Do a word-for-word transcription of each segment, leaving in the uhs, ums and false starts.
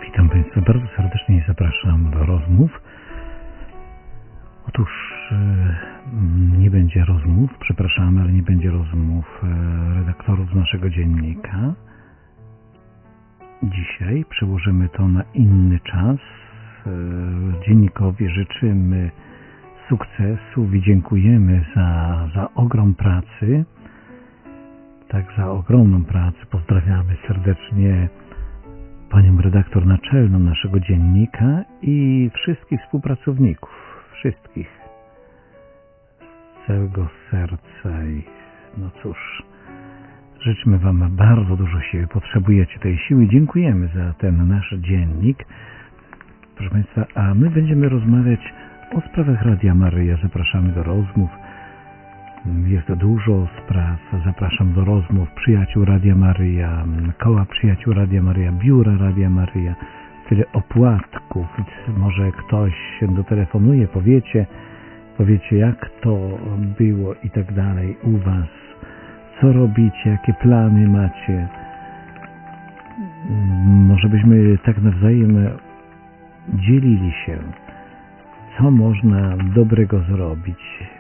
Witam Państwa bardzo serdecznie i zapraszam do rozmów. Otóż e, nie będzie rozmów, przepraszamy, ale nie będzie rozmów e, redaktorów z naszego dziennika. Dzisiaj przełożymy to na inny czas. E, dziennikowi życzymy sukcesów i dziękujemy za, za ogrom pracy. Tak, za ogromną pracę pozdrawiamy serdecznie panią redaktor naczelną naszego dziennika i wszystkich współpracowników, wszystkich z całego serca i no cóż, życzmy Wam bardzo dużo siły, potrzebujecie tej siły, dziękujemy za ten nasz dziennik, proszę Państwa, a my będziemy rozmawiać o sprawach Radia Maryja, zapraszamy do rozmów. Jest dużo spraw. Zapraszam do rozmów przyjaciół Radia Maryja, koła przyjaciół Radia Maryja, biura Radia Maryja, tyle opłatków. Może ktoś się dotelefonuje, powiecie, powiecie jak to było i tak dalej u Was. Co robicie, jakie plany macie. Może byśmy tak nawzajem dzielili się, co można dobrego zrobić.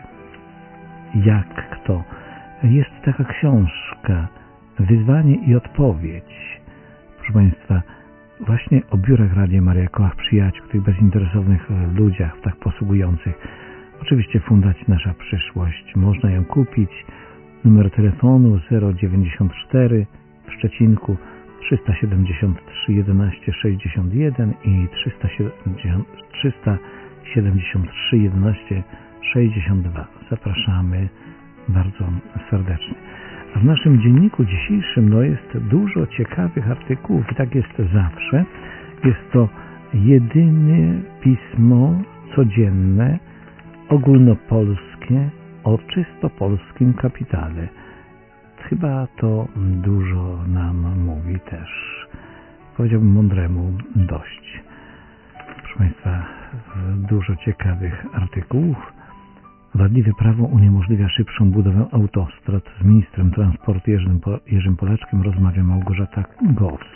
Jak kto. Jest taka książka Wyzwanie i odpowiedź. Proszę Państwa, właśnie o biurach Radia Maryja, kołach przyjaciół, tych bezinteresownych ludziach, tak posługujących. Oczywiście Fundacja Nasza Przyszłość. Można ją kupić. Numer telefonu zero dziewięćdziesiąt cztery w Szczecinku trzysta siedemdziesiąt trzy jedenaście sześćdziesiąt jeden i trzysta siedemdziesiąt trzy jedenaście sześćdziesiąt dwa. Zapraszamy bardzo serdecznie. A w naszym dzienniku dzisiejszym no, jest dużo ciekawych artykułów i tak jest zawsze. Jest to jedyne pismo codzienne, ogólnopolskie o czysto polskim kapitale. Chyba to dużo nam mówi też. Powiedziałbym mądremu dość. Proszę Państwa, dużo ciekawych artykułów. Wadliwe prawo uniemożliwia szybszą budowę autostrad. Z ministrem transportu Jerzym, Jerzym Polaczkiem rozmawia Małgorzata Gos.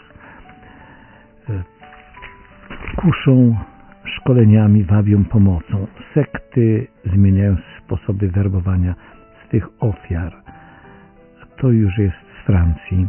Kuszą szkoleniami, wabią pomocą. Sekty zmieniają sposoby werbowania swych ofiar. To już jest z Francji.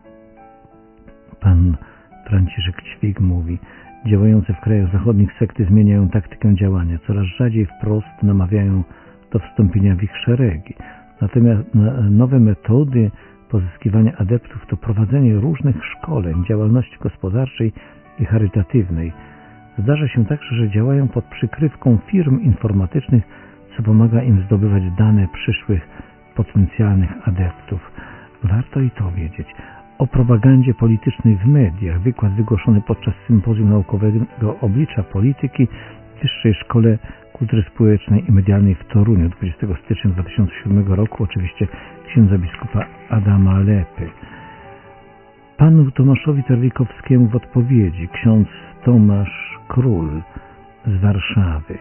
Pan Franciszek Ćwik mówi: działające w krajach zachodnich sekty zmieniają taktykę działania. Coraz rzadziej wprost namawiają do wstąpienia w ich szeregi. Natomiast nowe metody pozyskiwania adeptów to prowadzenie różnych szkoleń, działalności gospodarczej i charytatywnej. Zdarza się także, że działają pod przykrywką firm informatycznych, co pomaga im zdobywać dane przyszłych potencjalnych adeptów. Warto i to wiedzieć. O propagandzie politycznej w mediach. Wykład wygłoszony podczas sympozjum naukowego Oblicza Polityki w Wyższej Szkole Kultury Społecznej i Medialnej w Toruniu dwudziestego stycznia dwa tysiące siódmego roku. Oczywiście księdza biskupa Adama Lepy. Panu Tomaszowi Terlikowskiemu w odpowiedzi ksiądz Tomasz Król z Warszawy.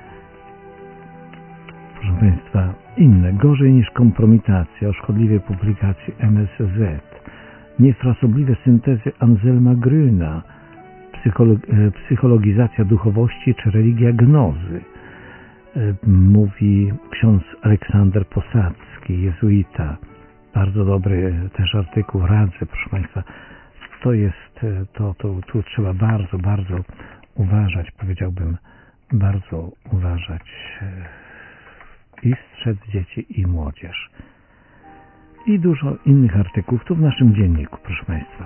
Proszę Państwa, inne. Gorzej niż kompromitacja o szkodliwej publikacji M S Z. Niefrasobliwe syntezy Anselma Grüna, psychologizacja duchowości czy religia gnozy, mówi ksiądz Aleksander Posadzki, jezuita. Bardzo dobry też artykuł, radzę, proszę Państwa. To jest, to, to tu trzeba bardzo, bardzo uważać, powiedziałbym, bardzo uważać i strzec dzieci i młodzież. I dużo innych artykułów tu w naszym dzienniku, proszę Państwa.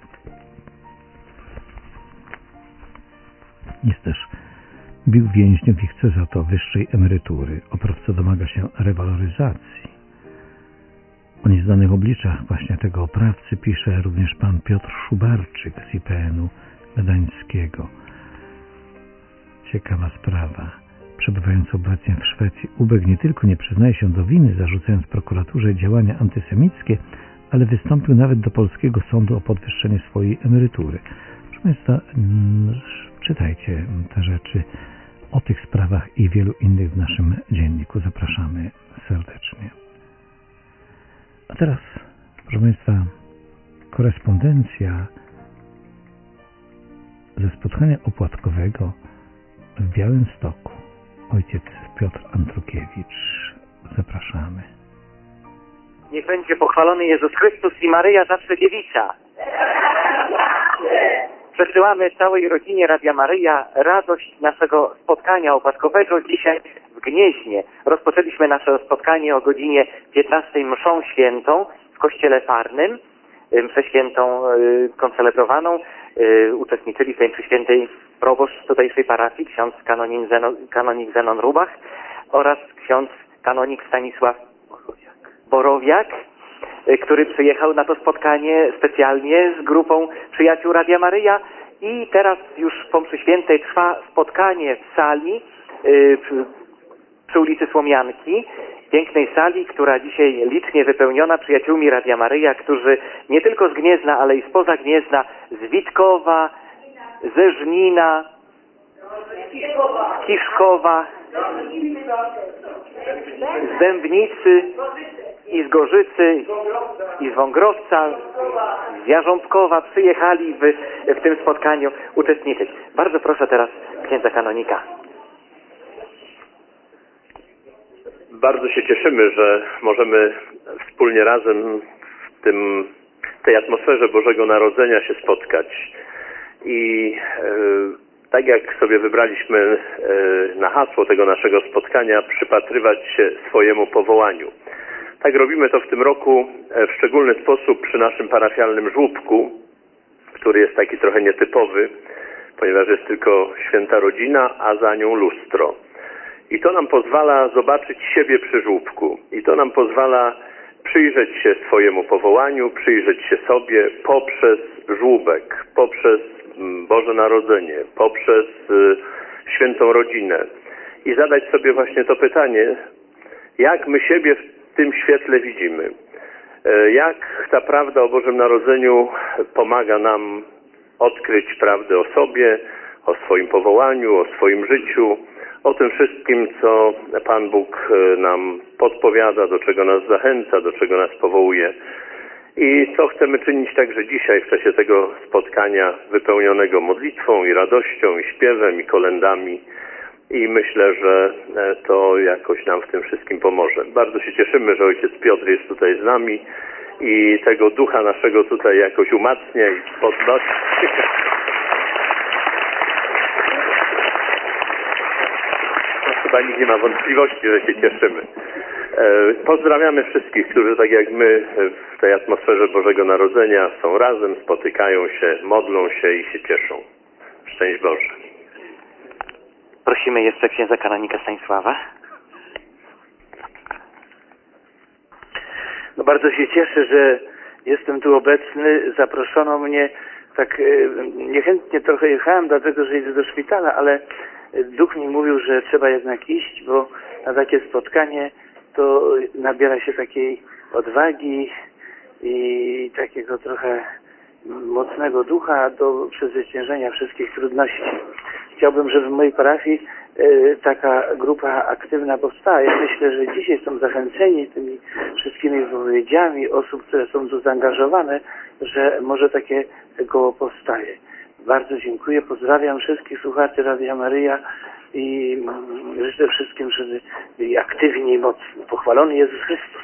Jest też bił więźniów i chce za to wyższej emerytury. Oprawca domaga się rewaloryzacji. O nieznanych obliczach właśnie tego oprawcy pisze również pan Piotr Szubarczyk z I P N-u Gdańskiego. Ciekawa sprawa. Przebywając obecnie w Szwecji, Ubek nie tylko nie przyznaje się do winy, zarzucając prokuraturze działania antysemickie, ale wystąpił nawet do polskiego sądu o podwyższenie swojej emerytury. Proszę Państwa, czytajcie te rzeczy o tych sprawach i wielu innych w naszym dzienniku. Zapraszamy serdecznie. A teraz, proszę Państwa, korespondencja ze spotkania opłatkowego w Białymstoku. Ojciec Piotr Andrukiewicz. Zapraszamy. Niech będzie pochwalony Jezus Chrystus i Maryja zawsze dziewica. Przesyłamy całej rodzinie Radia Maryja radość naszego spotkania opłatkowego dzisiaj w Gnieźnie. Rozpoczęliśmy nasze spotkanie o godzinie piętnastej mszą świętą w kościele Parnym. Mszę świętą koncelebrowaną. Uczestniczyli w tej mszy świętej proboszcz tutejszej parafii, ksiądz kanonik Zenon, kanonik Zenon Rubach oraz ksiądz kanonik Stanisław Borowiak, który przyjechał na to spotkanie specjalnie z grupą przyjaciół Radia Maryja. I teraz już po mszy świętej trwa spotkanie w sali yy, przy, przy ulicy Słomianki, pięknej sali, która dzisiaj licznie wypełniona przyjaciółmi Radia Maryja, którzy nie tylko z Gniezna, ale i spoza Gniezna, z Witkowa, ze Żnina, Kiszkowa, z Dębnicy i z Gorzycy i z Wągrowca, z Jarząbkowa przyjechali w, w tym spotkaniu uczestniczyć. Bardzo proszę teraz księdza kanonika. Bardzo się cieszymy, że możemy wspólnie razem w tym, tej atmosferze Bożego Narodzenia się spotkać. I e, tak jak sobie wybraliśmy e, na hasło tego naszego spotkania, przypatrywać się swojemu powołaniu. Tak robimy to w tym roku w szczególny sposób przy naszym parafialnym żłóbku, który jest taki trochę nietypowy, ponieważ jest tylko święta rodzina, a za nią lustro. I to nam pozwala zobaczyć siebie przy żłóbku. I to nam pozwala przyjrzeć się swojemu powołaniu, przyjrzeć się sobie poprzez żłóbek, poprzez Boże Narodzenie, poprzez świętą rodzinę. I zadać sobie właśnie to pytanie, jak my siebie w tym świetle widzimy. Jak ta prawda o Bożym Narodzeniu pomaga nam odkryć prawdę o sobie, o swoim powołaniu, o swoim życiu, o tym wszystkim, co Pan Bóg nam podpowiada, do czego nas zachęca, do czego nas powołuje. I co chcemy czynić także dzisiaj w czasie tego spotkania wypełnionego modlitwą i radością, i śpiewem, i kolędami. I myślę, że to jakoś nam w tym wszystkim pomoże. Bardzo się cieszymy, że ojciec Piotr jest tutaj z nami i tego ducha naszego tutaj jakoś umacnia i podnosi. No, chyba nikt nie ma wątpliwości, że się cieszymy. Pozdrawiamy wszystkich, którzy tak jak my w tej atmosferze Bożego Narodzenia są razem, spotykają się, modlą się i się cieszą. Szczęść Boże. Prosimy jeszcze księdza kanonika Stanisława. No bardzo się cieszę, że jestem tu obecny. Zaproszono mnie, tak niechętnie trochę jechałem, dlatego że idę do szpitala, ale duch mi mówił, że trzeba jednak iść, bo na takie spotkanie to nabiera się takiej odwagi i takiego trochę mocnego ducha do przezwyciężenia wszystkich trudności. Chciałbym, żeby w mojej parafii y, taka grupa aktywna powstała. Ja myślę, że dzisiaj są zachęceni tymi wszystkimi wypowiedziami osób, które są tu zaangażowane, że może takie koło powstaje. Bardzo dziękuję, pozdrawiam wszystkich słuchaczy Radia Maryja i mm, życzę wszystkim, żeby byli aktywni i mocni. Pochwalony Jezus Chrystus.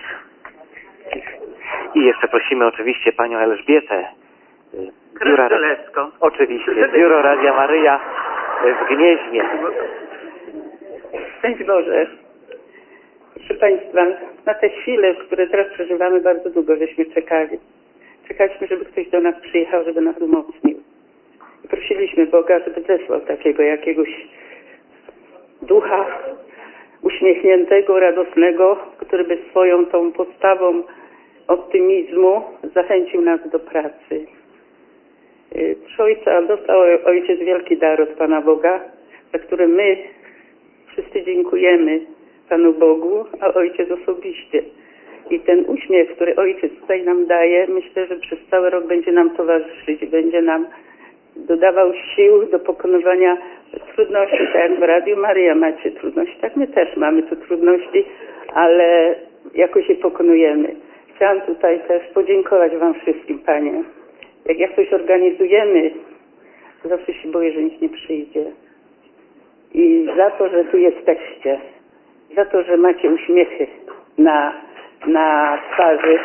I jeszcze prosimy oczywiście panią Elżbietę. Biura, oczywiście, biuro Radia Maryja w Gnieźnie. Szczęść Boże. Proszę Państwa, na te chwile, które teraz przeżywamy, bardzo długo żeśmy czekali. Czekaliśmy, żeby ktoś do nas przyjechał, żeby nas umocnił. I prosiliśmy Boga, żeby zesłał takiego jakiegoś ducha uśmiechniętego, radosnego, który by swoją tą postawą optymizmu zachęcił nas do pracy. Proszę Ojca, dostał Ojciec wielki dar od Pana Boga, za który my wszyscy dziękujemy Panu Bogu, a Ojciec osobiście. I ten uśmiech, który Ojciec tutaj nam daje, myślę, że przez cały rok będzie nam towarzyszyć, będzie nam dodawał sił do pokonywania trudności. Tak jak w Radiu Maryja macie trudności, tak my też mamy tu trudności, ale jakoś je pokonujemy. Chciałam tutaj też podziękować Wam wszystkim, Panie. Jak jak coś organizujemy, zawsze się boję, że nikt nie przyjdzie. I za to, że tu jesteście, za to, że macie uśmiechy na, na twarzy.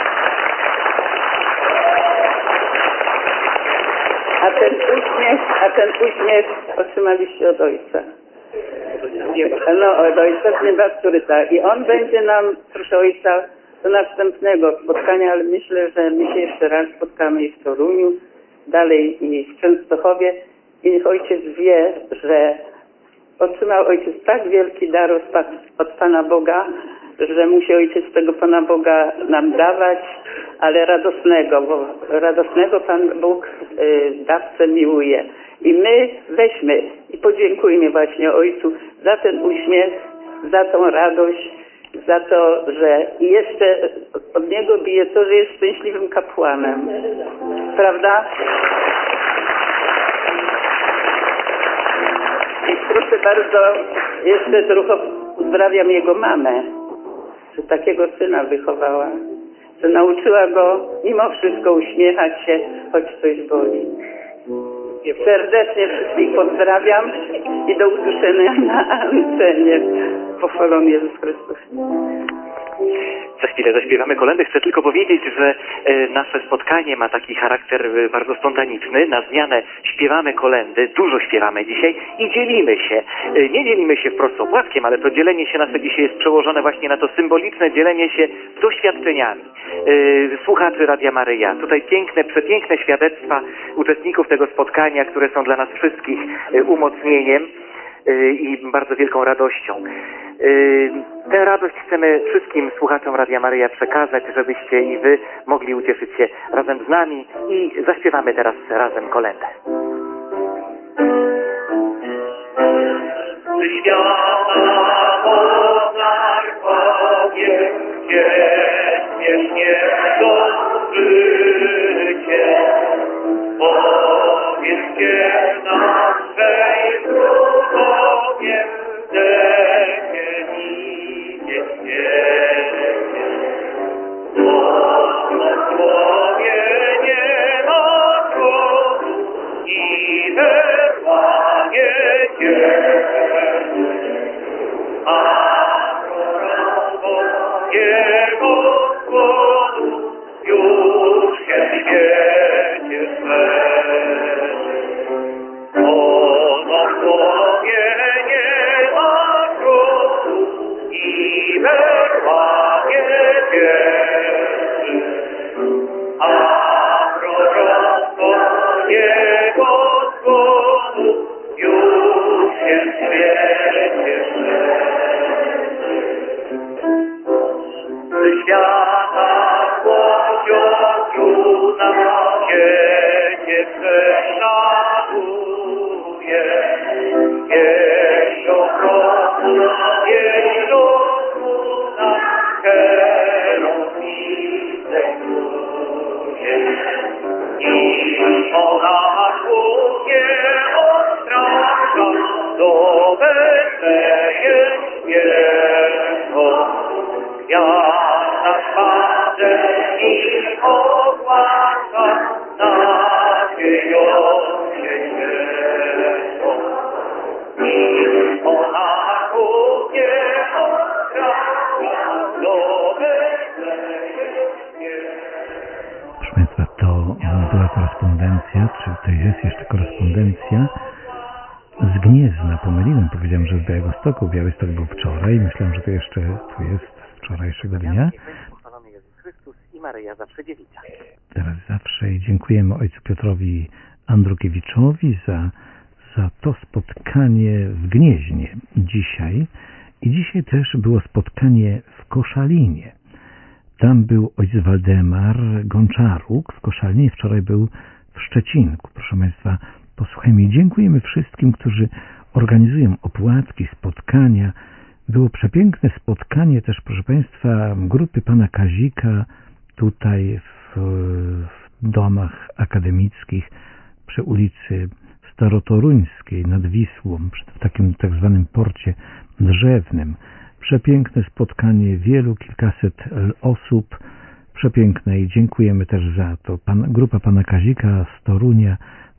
A ten uśmiech, a ten uśmiech otrzymaliście od Ojca. No, od Ojca z nieba, który tak. I On będzie nam, proszę Ojca, do następnego spotkania, ale myślę, że my się jeszcze raz spotkamy i w Toruniu, dalej i w Częstochowie. I niech Ojciec wie, że otrzymał Ojciec tak wielki dar od, od Pana Boga, że musi Ojciec tego Pana Boga nam dawać, ale radosnego, bo radosnego Pan Bóg y, dawcę miłuje. I my weźmy i podziękujmy właśnie Ojcu za ten uśmiech, za tą radość, za to, że i jeszcze od Niego bije to, że jest szczęśliwym kapłanem. Prawda? I proszę bardzo, jeszcze trochę pozdrawiam jego mamę, że takiego syna wychowała, że nauczyła go mimo wszystko uśmiechać się, choć coś boli. Serdecznie wszystkich pozdrawiam i do usłyszenia na antenie. Pochwalony Jezus Chrystus. Za chwilę zaśpiewamy kolędy. Chcę tylko powiedzieć, że e, nasze spotkanie ma taki charakter e, bardzo spontaniczny. Na zmianę śpiewamy kolędy, dużo śpiewamy dzisiaj i dzielimy się. E, nie dzielimy się wprost opłatkiem, ale to dzielenie się nasze dzisiaj jest przełożone właśnie na to symboliczne dzielenie się doświadczeniami. E, słuchaczy Radia Maryja. Tutaj piękne, przepiękne świadectwa uczestników tego spotkania, które są dla nas wszystkich e, umocnieniem i bardzo wielką radością. Tę radość chcemy wszystkim słuchaczom Radia Maryja przekazać, żebyście i wy mogli ucieszyć się razem z nami i zaśpiewamy teraz razem kolędę. Ty świata pożar powie, gdzie śmiesznie to życie, powiedzcie naszej królowie, gdzie idzie świecie. Błogosławienie na tronu i wysłanie Ciebie, a proroku Jego skłonu już się w świecie szerzy. Błogosławienie na tronu i wysłanie Ciebie, a proroku Jego skłonu już się w świecie szerzy. Ty świata złością na świecie przeszanuje, jeść okropna, jeść okrutna, kierownicę czuje. I ona czuje odstrasza, do Betlejem śpiewa. Gwiazda spadze i ogłasza, nadziejące światło. I ona czuje odstrasza, do Betlejem śpiewa. Proszę Państwa, to była korespondencja, czy to jest jeszcze korespondencja z Gniezna. Pomyliłem, powiedziałem, że z Białegostoku. Białystok był wczoraj. Myślałem, że to jeszcze tu jest z wczorajszego dnia. Pochwalony Jezus Chrystus i Maryja zawsze dziewica. Teraz zawsze i dziękujemy ojcu Piotrowi Andrukiewiczowi za, za to spotkanie w Gnieźnie dzisiaj. I dzisiaj też było spotkanie w Koszalinie. Tam był ojciec Waldemar Gonczaruk w Koszalinie. Wczoraj był w Szczecinku. Proszę Państwa, posłuchajmy i dziękujemy wszystkim, którzy organizują opłatki, spotkania. Było przepiękne spotkanie też, proszę Państwa, grupy pana Kazika tutaj w, w domach akademickich przy ulicy Starotoruńskiej nad Wisłą, w takim tak zwanym porcie drzewnym. Przepiękne spotkanie, wielu, kilkaset osób, przepiękne i dziękujemy też za to. Pan, grupa pana Kazika z Torunia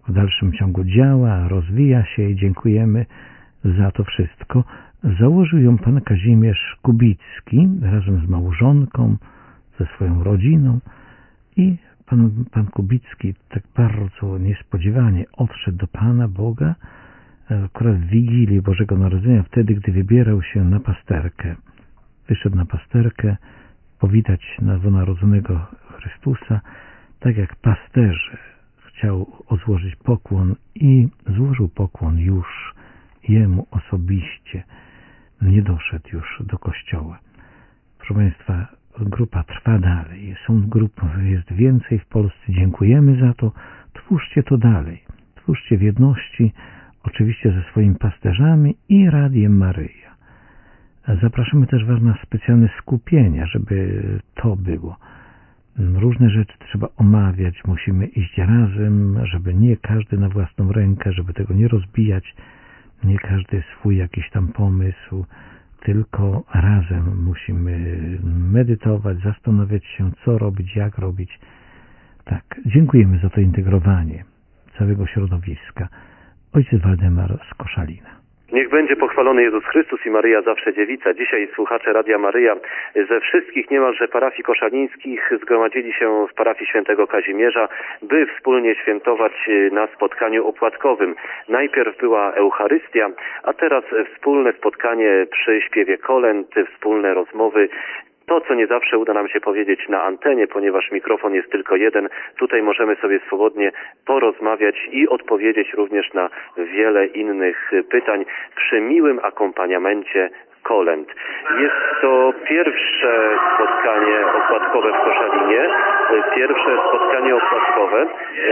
w dalszym ciągu działa, rozwija się i dziękujemy za to wszystko. Założył ją pan Kazimierz Kubicki razem z małżonką, ze swoją rodziną i pan, pan Kubicki tak bardzo niespodziewanie odszedł do Pana Boga akurat w Wigilii Bożego Narodzenia, wtedy, gdy wybierał się na pasterkę. Wyszedł na pasterkę powitać nowonarodzonego Chrystusa, tak jak pasterze chciał złożyć pokłon i złożył pokłon już Jemu osobiście. Nie doszedł już do kościoła. Proszę Państwa, grupa trwa dalej. Są grup, jest więcej w Polsce. Dziękujemy za to. Twórzcie to dalej. Twórzcie w jedności, oczywiście ze swoimi pasterzami i Radiem Maryja. Zapraszamy też Was na specjalne skupienia, żeby to było. Różne rzeczy trzeba omawiać, musimy iść razem, żeby nie każdy na własną rękę, żeby tego nie rozbijać, nie każdy swój jakiś tam pomysł, tylko razem musimy medytować, zastanawiać się, co robić, jak robić. Tak, dziękujemy za to integrowanie całego środowiska. Ojciec Waldemar z Koszalina. Niech będzie pochwalony Jezus Chrystus i Maryja zawsze dziewica. Dzisiaj słuchacze Radia Maryja ze wszystkich niemalże parafii koszalińskich zgromadzili się w parafii świętego Kazimierza, by wspólnie świętować na spotkaniu opłatkowym. Najpierw była Eucharystia, a teraz wspólne spotkanie przy śpiewie kolęd, wspólne rozmowy. To, co nie zawsze uda nam się powiedzieć na antenie, ponieważ mikrofon jest tylko jeden, tutaj możemy sobie swobodnie porozmawiać i odpowiedzieć również na wiele innych pytań przy miłym akompaniamencie kolęd. Jest to pierwsze spotkanie opłatkowe w Koszalinie, pierwsze spotkanie opłatkowe,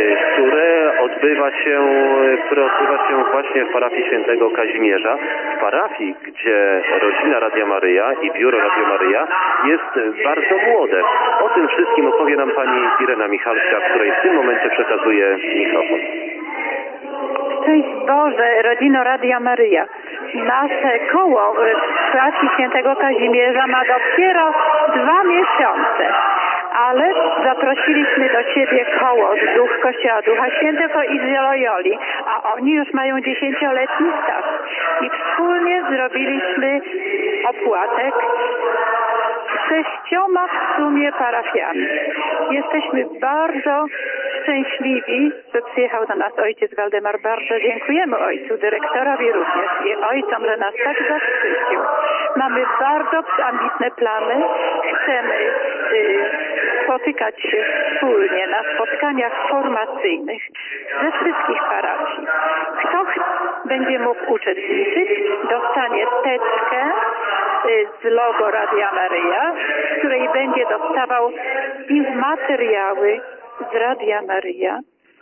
które odbywa się, które odbywa się właśnie w parafii świętego Kazimierza, w parafii, gdzie rodzina Radia Maryja i biuro Radio Maryja jest bardzo młode. O tym wszystkim opowie nam pani Irena Michalska, której w tym momencie przekazuję mikrofon. Szczęść Boże, rodzino Radia Maryja. Nasze koło w parafii świętego Kazimierza ma dopiero dwa miesiące, ale zaprosiliśmy do siebie koło z Duch Kościoła Ducha Świętego i z Loyoli, a oni już mają dziesięcioletni staż. I wspólnie zrobiliśmy opłatek sześcioma w sumie parafiami. Jesteśmy bardzo szczęśliwi, że przyjechał do nas ojciec Waldemar. Bardzo dziękujemy ojcu, dyrektorowi również i ojcom, że nas tak zaszczycił. Mamy bardzo ambitne plany. Chcemy y, spotykać się wspólnie na spotkaniach formacyjnych ze wszystkich parafii. Kto będzie mógł uczestniczyć, dostanie teczkę y, z logo Radia Maryja, w której będzie dostawał materiały z Radia Maryja,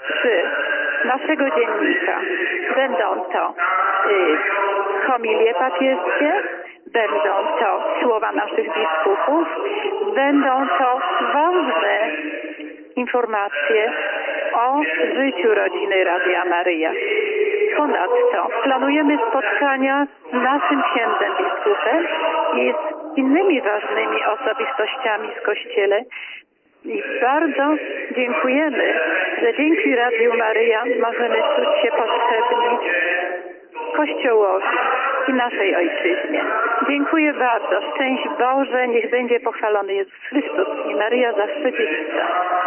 z naszego dziennika. Będą to y, homilie papieskie, będą to słowa naszych biskupów, będą to ważne informacje o życiu rodziny Radia Maryja. Ponadto planujemy spotkania z naszym księdzem biskupem i z innymi ważnymi osobistościami w Kościele. I bardzo dziękujemy, że dzięki Radiu Maryja możemy czuć się potrzebni Kościołowi i naszej ojczyźnie. Dziękuję bardzo. Szczęść Boże, niech będzie pochwalony Jezus Chrystus i Maryja zawsze dziewica.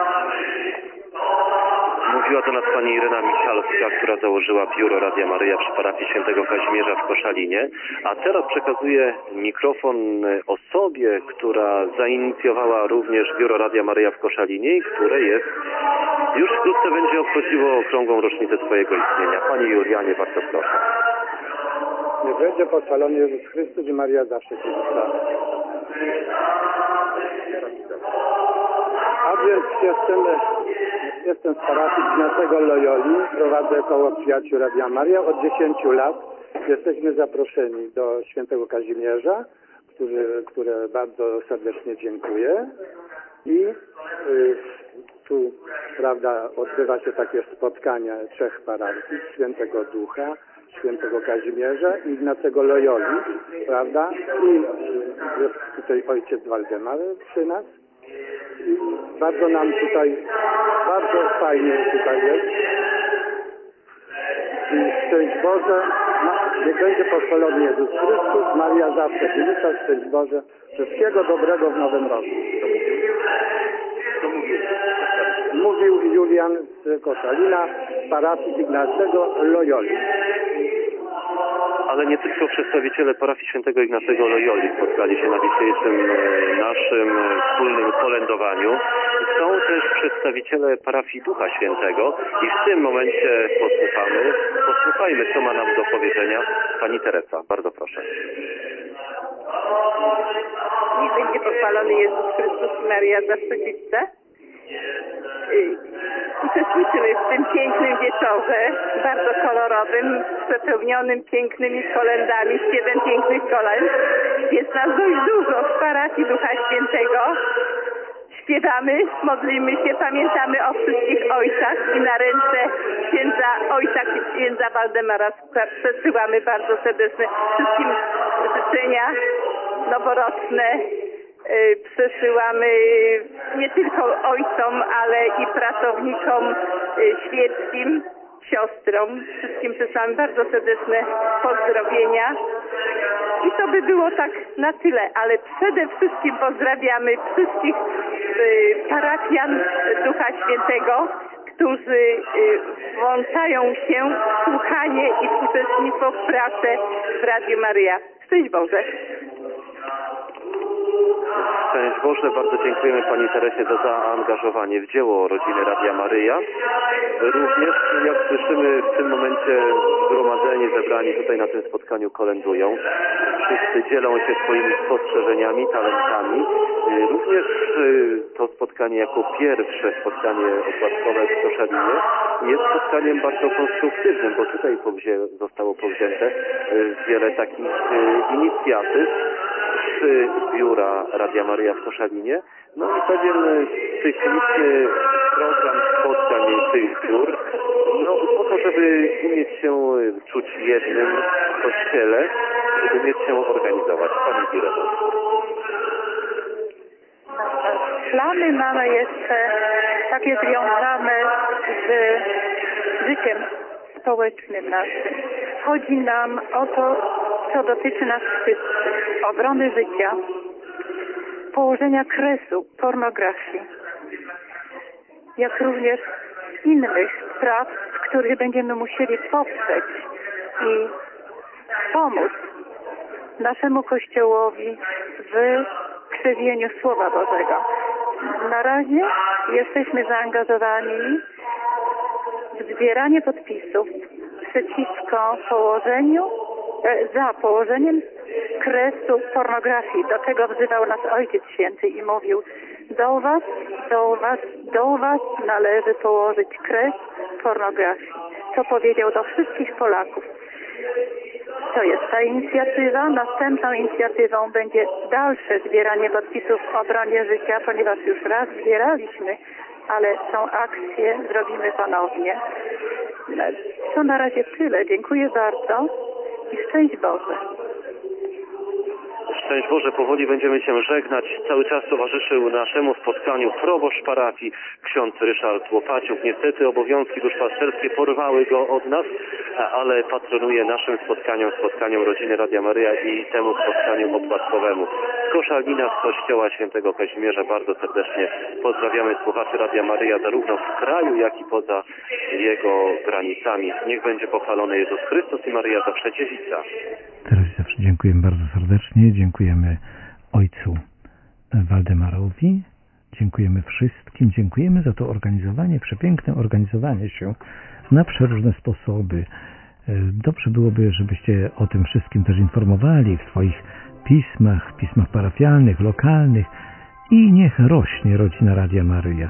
Mówiła do nas pani Irena Michalska, która założyła biuro Radia Maryja przy parafii świętego Kazimierza w Koszalinie, a teraz przekazuję mikrofon osobie, która zainicjowała również biuro Radia Maryja w Koszalinie i które jest, już wkrótce będzie obchodziło okrągłą rocznicę swojego istnienia. Pani Julianie, bardzo proszę. Niech będzie pochwalony Jezus Chrystus i Maria zawsze dziewica. A więc jestem, jestem z parafii Ignacego Loyoli, prowadzę koło przyjaciół Radia Maryja. Od dziesięciu lat jesteśmy zaproszeni do świętego Kazimierza, który, które bardzo serdecznie dziękuję. I y, tu, prawda, odbywa się takie spotkania trzech parafii, Świętego Ducha, Świętego Kazimierza i Ignacego Loyoli, prawda? I jest tutaj ojciec Waldemar przy nas. I bardzo nam tutaj, bardzo fajnie tutaj jest. szczęść Boże, Ma, niech będzie pochwalony Jezus Chrystus, Maria zawsze dzielnica, szczęść Boże, wszystkiego dobrego w nowym roku. Co mówił? Mówił Julian z Koszalina, z parafii Ignacego Loyoli. Ale nie tylko przedstawiciele parafii świętego Ignacego Loyoli spotkali się na dzisiejszym e, naszym e, wspólnym kolędowaniu. Są też przedstawiciele parafii Ducha Świętego i w tym momencie posłuchamy, posłuchajmy, co ma nam do powiedzenia pani Teresa. Bardzo proszę. Niech będzie pochwalony Jezus Chrystus i Maria zawsze dziecięca. Uczestniczymy w tym pięknym wieczorze, bardzo kolorowym, przepełnionym pięknymi kolędami, śpiewem pięknych kolęd. Jest nas dość dużo w parafii Ducha Świętego. Śpiewamy, modlimy się, pamiętamy o wszystkich ojcach i na ręce księdza, ojca księdza Waldemara przesyłamy bardzo serdeczne wszystkim życzenia noworoczne. Przesyłamy nie tylko ojcom, ale i pracownikom świeckim, siostrom. Wszystkim przesyłamy bardzo serdeczne pozdrowienia. I to by było tak na tyle, ale przede wszystkim pozdrawiamy wszystkich parafian Ducha Świętego, którzy włączają się w słuchanie i w uczestnictwo w pracę w Radiu Maryja. Szczęść Boże! Szczęść Boże, bardzo dziękujemy pani Teresie za zaangażowanie w dzieło rodziny Radia Maryja. Również, jak słyszymy, w tym momencie zgromadzeni, zebrani tutaj na tym spotkaniu kolędują. Wszyscy dzielą się swoimi spostrzeżeniami, talentami. Również to spotkanie jako pierwsze spotkanie opłatkowe w Koszalinie jest spotkaniem bardzo konstruktywnym, bo tutaj powzię, zostało powzięte wiele takich inicjatyw z biura Radia Maryja w Koszalinie. No i pewien cykliczny program spotkań tych biur, no po to, żeby umieć się czuć jednym w kościele, żeby umieć się organizować. Pani dyrektor. Plany mamy jeszcze takie związane z życiem społecznym naszym. Chodzi nam o to, co dotyczy nas wszystkich. Obrony życia, położenia kresu pornografii, jak również innych spraw, w których będziemy musieli poprzeć i pomóc naszemu Kościołowi w krzewieniu Słowa Bożego. Na razie jesteśmy zaangażowani w zbieranie podpisów przeciwko położeniu, za położeniem kresu pornografii. Do tego wzywał nas Ojciec Święty i mówił: do was, do was, do was należy położyć kres pornografii. To powiedział do wszystkich Polaków. To jest ta inicjatywa. Następną inicjatywą będzie dalsze zbieranie podpisów w obronie życia, ponieważ już raz zbieraliśmy, ale są akcje, zrobimy ponownie. To na razie tyle. Dziękuję bardzo i szczęść Boże. Szczęść Boże, powoli będziemy się żegnać. Cały czas towarzyszył naszemu spotkaniu proboszcz parafii, ksiądz Ryszard Łopaciuk. Niestety obowiązki duszpasterskie porwały go od nas, ale patronuje naszym spotkaniom, spotkaniom rodziny Radia Maryja i temu spotkaniu opłatkowemu. Z Koszalina, z kościoła świętego Kazimierza bardzo serdecznie pozdrawiamy słuchaczy Radia Maryja zarówno w kraju, jak i poza jego granicami. Niech będzie pochwalony Jezus Chrystus i Maryja zawsze dziewica. Teraz zawsze dziękujemy bardzo serdecznie. Dziękujemy ojcu Waldemarowi. Dziękujemy wszystkim. Dziękujemy za to organizowanie, przepiękne organizowanie się na przeróżne sposoby. Dobrze byłoby, żebyście o tym wszystkim też informowali w swoich pismach, pismach parafialnych, lokalnych i niech rośnie rodzina Radia Maryja.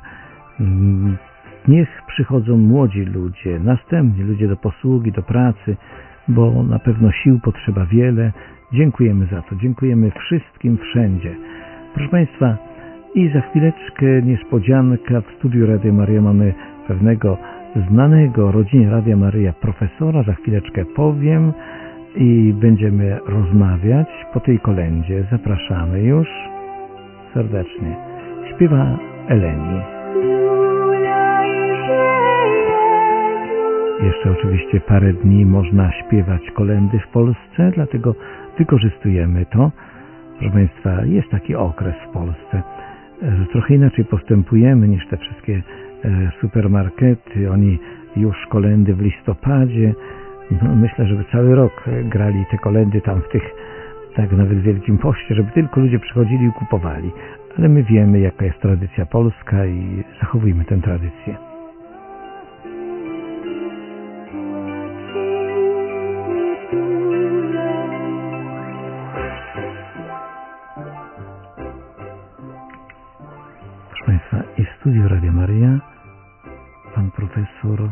Niech przychodzą młodzi ludzie, następni ludzie do posługi, do pracy, bo na pewno sił potrzeba wiele. Dziękujemy za to. Dziękujemy wszystkim wszędzie. Proszę Państwa, i za chwileczkę niespodzianka. W studiu Radia Maryja mamy pewnego znanego rodzinie Radia Maryja profesora. Za chwileczkę powiem i będziemy rozmawiać po tej kolędzie. Zapraszamy już serdecznie. Śpiewa Eleni. jeszcze oczywiście parę dni można śpiewać kolędy w Polsce, dlatego wykorzystujemy to. Proszę Państwa, jest taki okres w Polsce, że trochę inaczej postępujemy niż te wszystkie supermarkety. Oni już kolędy w listopadzie. No, myślę, żeby cały rok grali te kolędy tam w tych, tak nawet w Wielkim Poście, żeby tylko ludzie przychodzili i kupowali. Ale my wiemy, jaka jest tradycja polska i zachowujmy tę tradycję. Proszę Państwa, i w studiu Radia Maryja pan profesor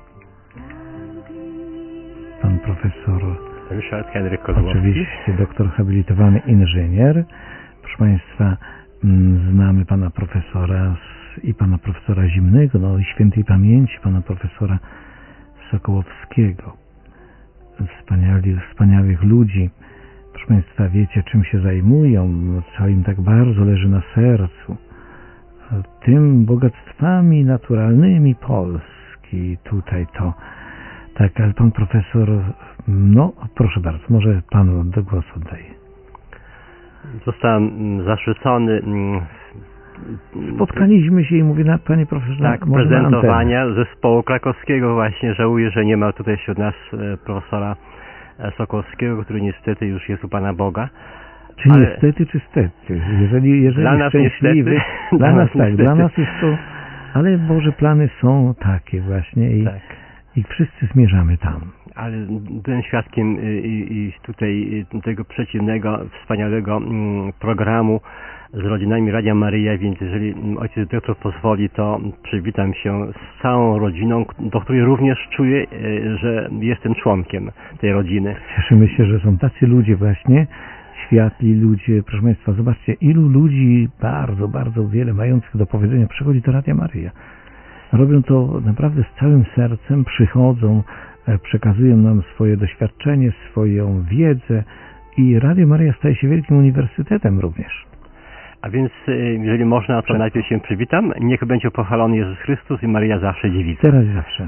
pan profesor Ryszard Henryk Kozłowski. Oczywiście doktor habilitowany inżynier. Proszę Państwa, znamy pana profesora i pana profesora Zimnego, no i świętej pamięci pana profesora Sokołowskiego. Wspaniali, wspaniałych ludzi. Proszę Państwa, wiecie, czym się zajmują, co im tak bardzo leży na sercu. Tym bogactwami naturalnymi Polski. Tutaj to tak, ale pan profesor, no proszę bardzo, może panu do głosu oddaję. Zostałem zaszczycony. Spotkaliśmy się i mówię, na panie profesorze, tak, prezentowania zespołu krakowskiego właśnie. Żałuję, że nie ma tutaj wśród nas profesora Sokołowskiego, który niestety już jest u Pana Boga. Czy ale niestety, czy stety? Jeżeli, jeżeli dla nas szczęśliwy, niestety, dla nas tak, dla nas jest to, ale Boże plany są takie właśnie i, tak. i wszyscy zmierzamy tam. Ale byłem świadkiem i, i tutaj tego przeciwnego, wspaniałego programu z rodzinami Radia Maryja, więc jeżeli ojciec dyrektor pozwoli, to przywitam się z całą rodziną, do której również czuję, że jestem członkiem tej rodziny. Cieszymy się, że są tacy ludzie właśnie, światli ludzie. Proszę Państwa, zobaczcie, ilu ludzi bardzo, bardzo wiele mających do powiedzenia przychodzi do Radia Maryja. Robią to naprawdę z całym sercem, przychodzą, przekazują nam swoje doświadczenie, swoją wiedzę i Radio Maryja staje się wielkim uniwersytetem również. A więc, jeżeli można, to najpierw się przywitam. Niech będzie pochwalony Jezus Chrystus i Maryja zawsze dziewica. Teraz i zawsze.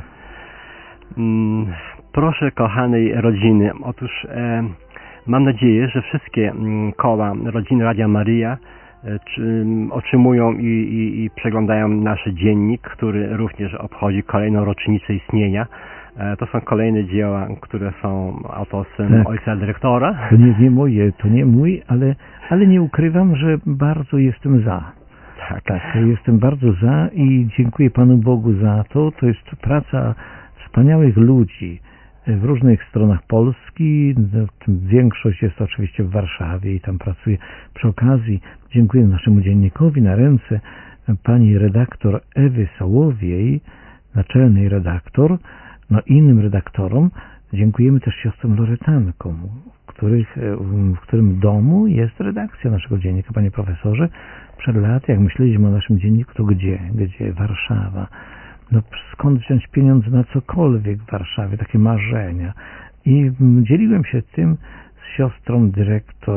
Proszę kochanej rodziny, otóż e, mam nadzieję, że wszystkie koła rodziny Radia Maryja e, czy, otrzymują i, i, i przeglądają nasz dziennik, który również obchodzi kolejną rocznicę istnienia. E, to są kolejne dzieła, które są autorstwem tak. ojca dyrektora. To nie, nie moje, to nie mój, ale, ale nie ukrywam, że bardzo jestem za. Tak. tak, jestem bardzo za i dziękuję Panu Bogu za to. To jest praca wspaniałych ludzi w różnych stronach Polski. Większość jest oczywiście w Warszawie i tam pracuje. Przy okazji dziękuję naszemu dziennikowi na ręce pani redaktor Ewy Sołowiej, naczelnej redaktor, no innym redaktorom. Dziękujemy też siostrom Loretankom, których, w którym domu jest redakcja naszego dziennika. Panie profesorze, przed laty, jak myśleliśmy o naszym dzienniku, to gdzie? Gdzie? Warszawa. No skąd wziąć pieniądze na cokolwiek w Warszawie? Takie marzenia. I dzieliłem się tym z siostrą dyrektor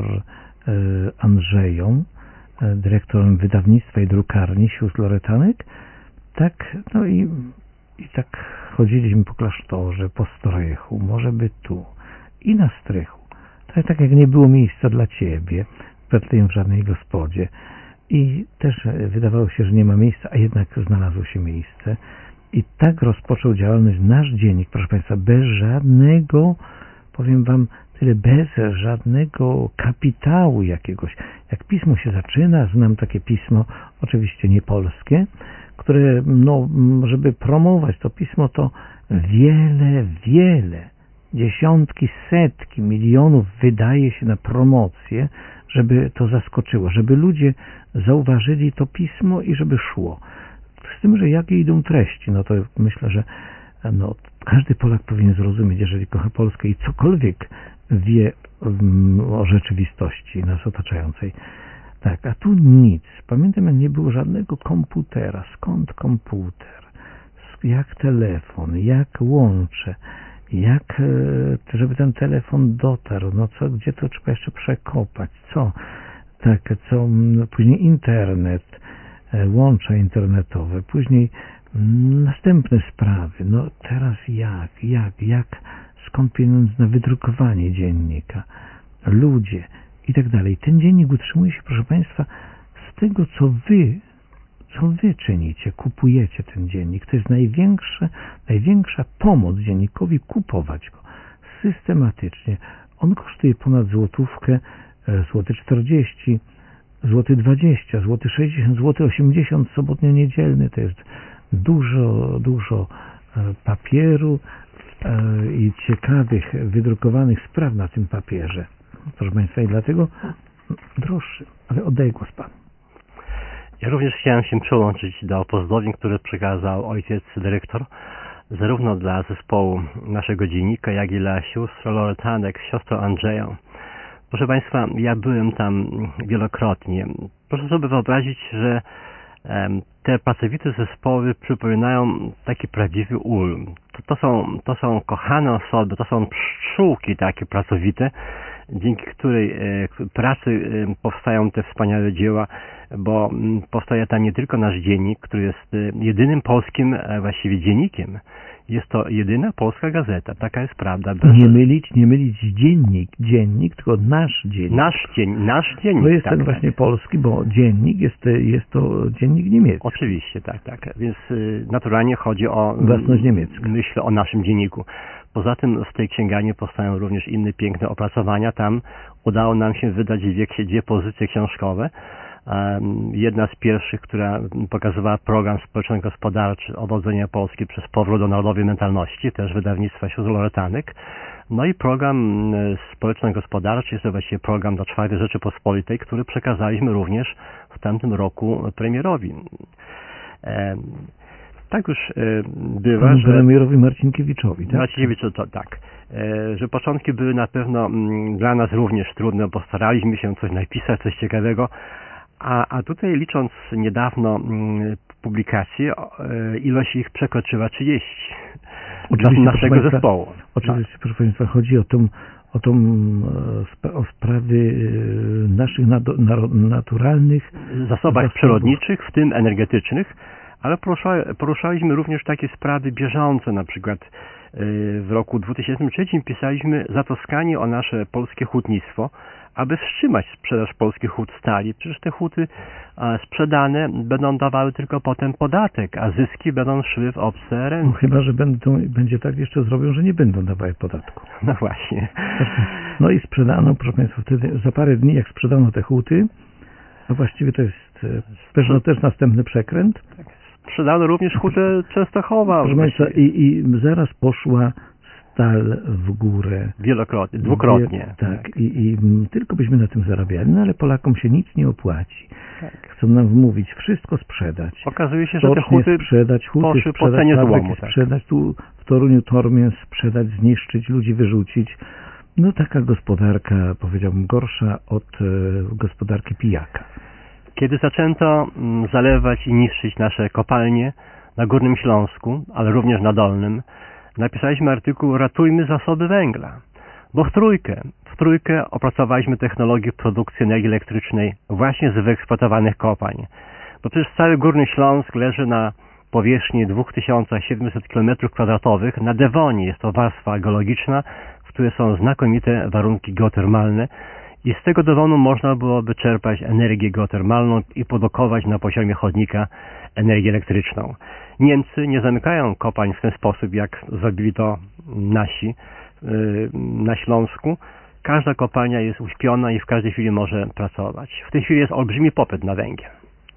Andrzeją, dyrektorem wydawnictwa i drukarni sióstr Loretanek. Tak, no i, i tak chodziliśmy po klasztorze, po strychu, może by tu i na strychu. Tak, tak jak nie było miejsca dla Ciebie, w żadnej gospodzie. I też wydawało się, że nie ma miejsca, a jednak znalazło się miejsce. I tak rozpoczął działalność nasz dziennik, proszę Państwa, bez żadnego, powiem Wam tyle, bez żadnego kapitału jakiegoś. Jak pismo się zaczyna, znam takie pismo, oczywiście nie polskie, które, no, żeby promować to pismo, to wiele, wiele, dziesiątki, setki milionów wydaje się na promocję, żeby to zaskoczyło, żeby ludzie zauważyli to pismo i żeby szło. Z tym, że jakie idą treści, no to myślę, że no, każdy Polak powinien zrozumieć, jeżeli kocha Polskę i cokolwiek wie um, o rzeczywistości nas otaczającej. Tak, a tu nic. Pamiętam, jak nie było żadnego komputera. Skąd komputer? Jak telefon? Jak łącze? Jak, żeby ten telefon dotarł? No co, gdzie to trzeba jeszcze przekopać? Co? Tak, co? No, później internet, łącza internetowe. Później Następne sprawy. No teraz jak? Jak? Jak? Skąd pieniądze na wydrukowanie dziennika? Ludzie i tak dalej. Ten dziennik utrzymuje się, proszę Państwa, z tego, co Wy, co Wy czynicie. Kupujecie ten dziennik. To jest największa, największa pomoc dziennikowi kupować go systematycznie. On kosztuje ponad złotówkę, złoty czterdzieści, złoty dwadzieścia, złoty sześćdziesiąt, złoty osiemdziesiąt sobotnio-niedzielny. To jest dużo, dużo papieru i ciekawych, wydrukowanych spraw na tym papierze. Proszę Państwa, i dlatego droższy. Ale oddaję głos Panu. Ja również chciałem się przyłączyć do pozdrowień, które przekazał ojciec dyrektor, zarówno dla zespołu naszego dziennika, jak i dla sióstr Loretanek, siostrą Andrzeją. Proszę Państwa, ja byłem tam wielokrotnie. Proszę sobie wyobrazić, że te pracowite zespoły przypominają taki prawdziwy ul. To, to, są, to są kochane osoby, to są pszczółki takie pracowite, dzięki której e, pracy e, powstają te wspaniałe dzieła, bo m, powstaje tam nie tylko nasz dziennik, który jest e, jedynym polskim e, właściwie dziennikiem. Jest to jedyna polska gazeta, taka jest prawda. Bez... Nie mylić, nie mylić dziennik, dziennik, tylko nasz dziennik. Nasz dziennik, nasz dziennik. To jest tak, ten tak. właśnie polski, bo dziennik jest, jest to dziennik niemiecki. Oczywiście, tak, tak. Więc y, naturalnie chodzi o własność niemiecka. Myślę o naszym dzienniku. Poza tym z tej księgarni powstają również inne piękne opracowania. Tam udało nam się wydać dwie, dwie pozycje książkowe. Jedna z pierwszych, która pokazywała program społeczno-gospodarczy Odrodzenia Polski przez powrót do narodowej mentalności, też wydawnictwa sióstr Loretanek. No i program społeczno-gospodarczy jest to właściwie program dla czwartej Rzeczypospolitej, który przekazaliśmy również w tamtym roku premierowi. Tak już bywa, Panu że... premierowi Marcinkiewiczowi, tak? Marcinkiewiczu, to tak. Że początki były na pewno dla nas również trudne, bo staraliśmy się coś napisać, coś ciekawego. A, a tutaj licząc niedawno mm, publikacje, e, ilość ich przekroczyła trzydzieści. Oczywiście, naszego Państwa, zespołu. Oczywiście, no. Proszę Państwa, chodzi o tą, o, tą, o sprawy naszych naturalnych zasobach zasobów przyrodniczych, w tym energetycznych, ale porusza, poruszaliśmy również takie sprawy bieżące, na przykład e, w roku dwutysięcznym trzecim pisaliśmy zatroskanie o nasze polskie hutnictwo, aby wstrzymać sprzedaż polskich hut stali. Przecież te huty a, sprzedane będą dawały tylko potem podatek, a zyski będą szły w obce ręce. No, chyba, że będą, będzie tak jeszcze zrobią, że nie będą dawały podatku. No właśnie. No i sprzedano, proszę Państwa, wtedy za parę dni, jak sprzedano te huty, a właściwie to jest pewno też następny przekręt. Sprzedano również hutę Częstochowa. Proszę Państwa, i, i zaraz poszła stal w górę. Wielokrotnie, dwukrotnie. Tak, tak. I, i tylko byśmy na tym zarabiali, no ale Polakom się nic nie opłaci. Tak. Chcą nam wmówić, wszystko sprzedać. Okazuje się, że te huty sprzedać, huty poszły sprzedać, po cenie złomu. Tak. Sprzedać, tu w Toruniu Tormię sprzedać, zniszczyć, ludzi wyrzucić. No taka gospodarka, powiedziałbym, gorsza od e, gospodarki pijaka. Kiedy zaczęto m, zalewać i niszczyć nasze kopalnie na Górnym Śląsku, ale również na Dolnym, napisaliśmy artykuł Ratujmy zasoby węgla, bo w trójkę, w trójkę opracowaliśmy technologię produkcji energii elektrycznej właśnie z wyeksploatowanych kopalń. Bo przecież cały Górny Śląsk leży na powierzchni dwa tysiące siedemset kilometrów kwadratowych na Dewonie. Jest to warstwa geologiczna, w której są znakomite warunki geotermalne i z tego Dewonu można byłoby czerpać energię geotermalną i produkować na poziomie chodnika energię elektryczną. Niemcy nie zamykają kopalń w ten sposób, jak zrobili to nasi yy, na Śląsku. Każda kopalnia jest uśpiona i w każdej chwili może pracować. W tej chwili jest olbrzymi popyt na węgiel.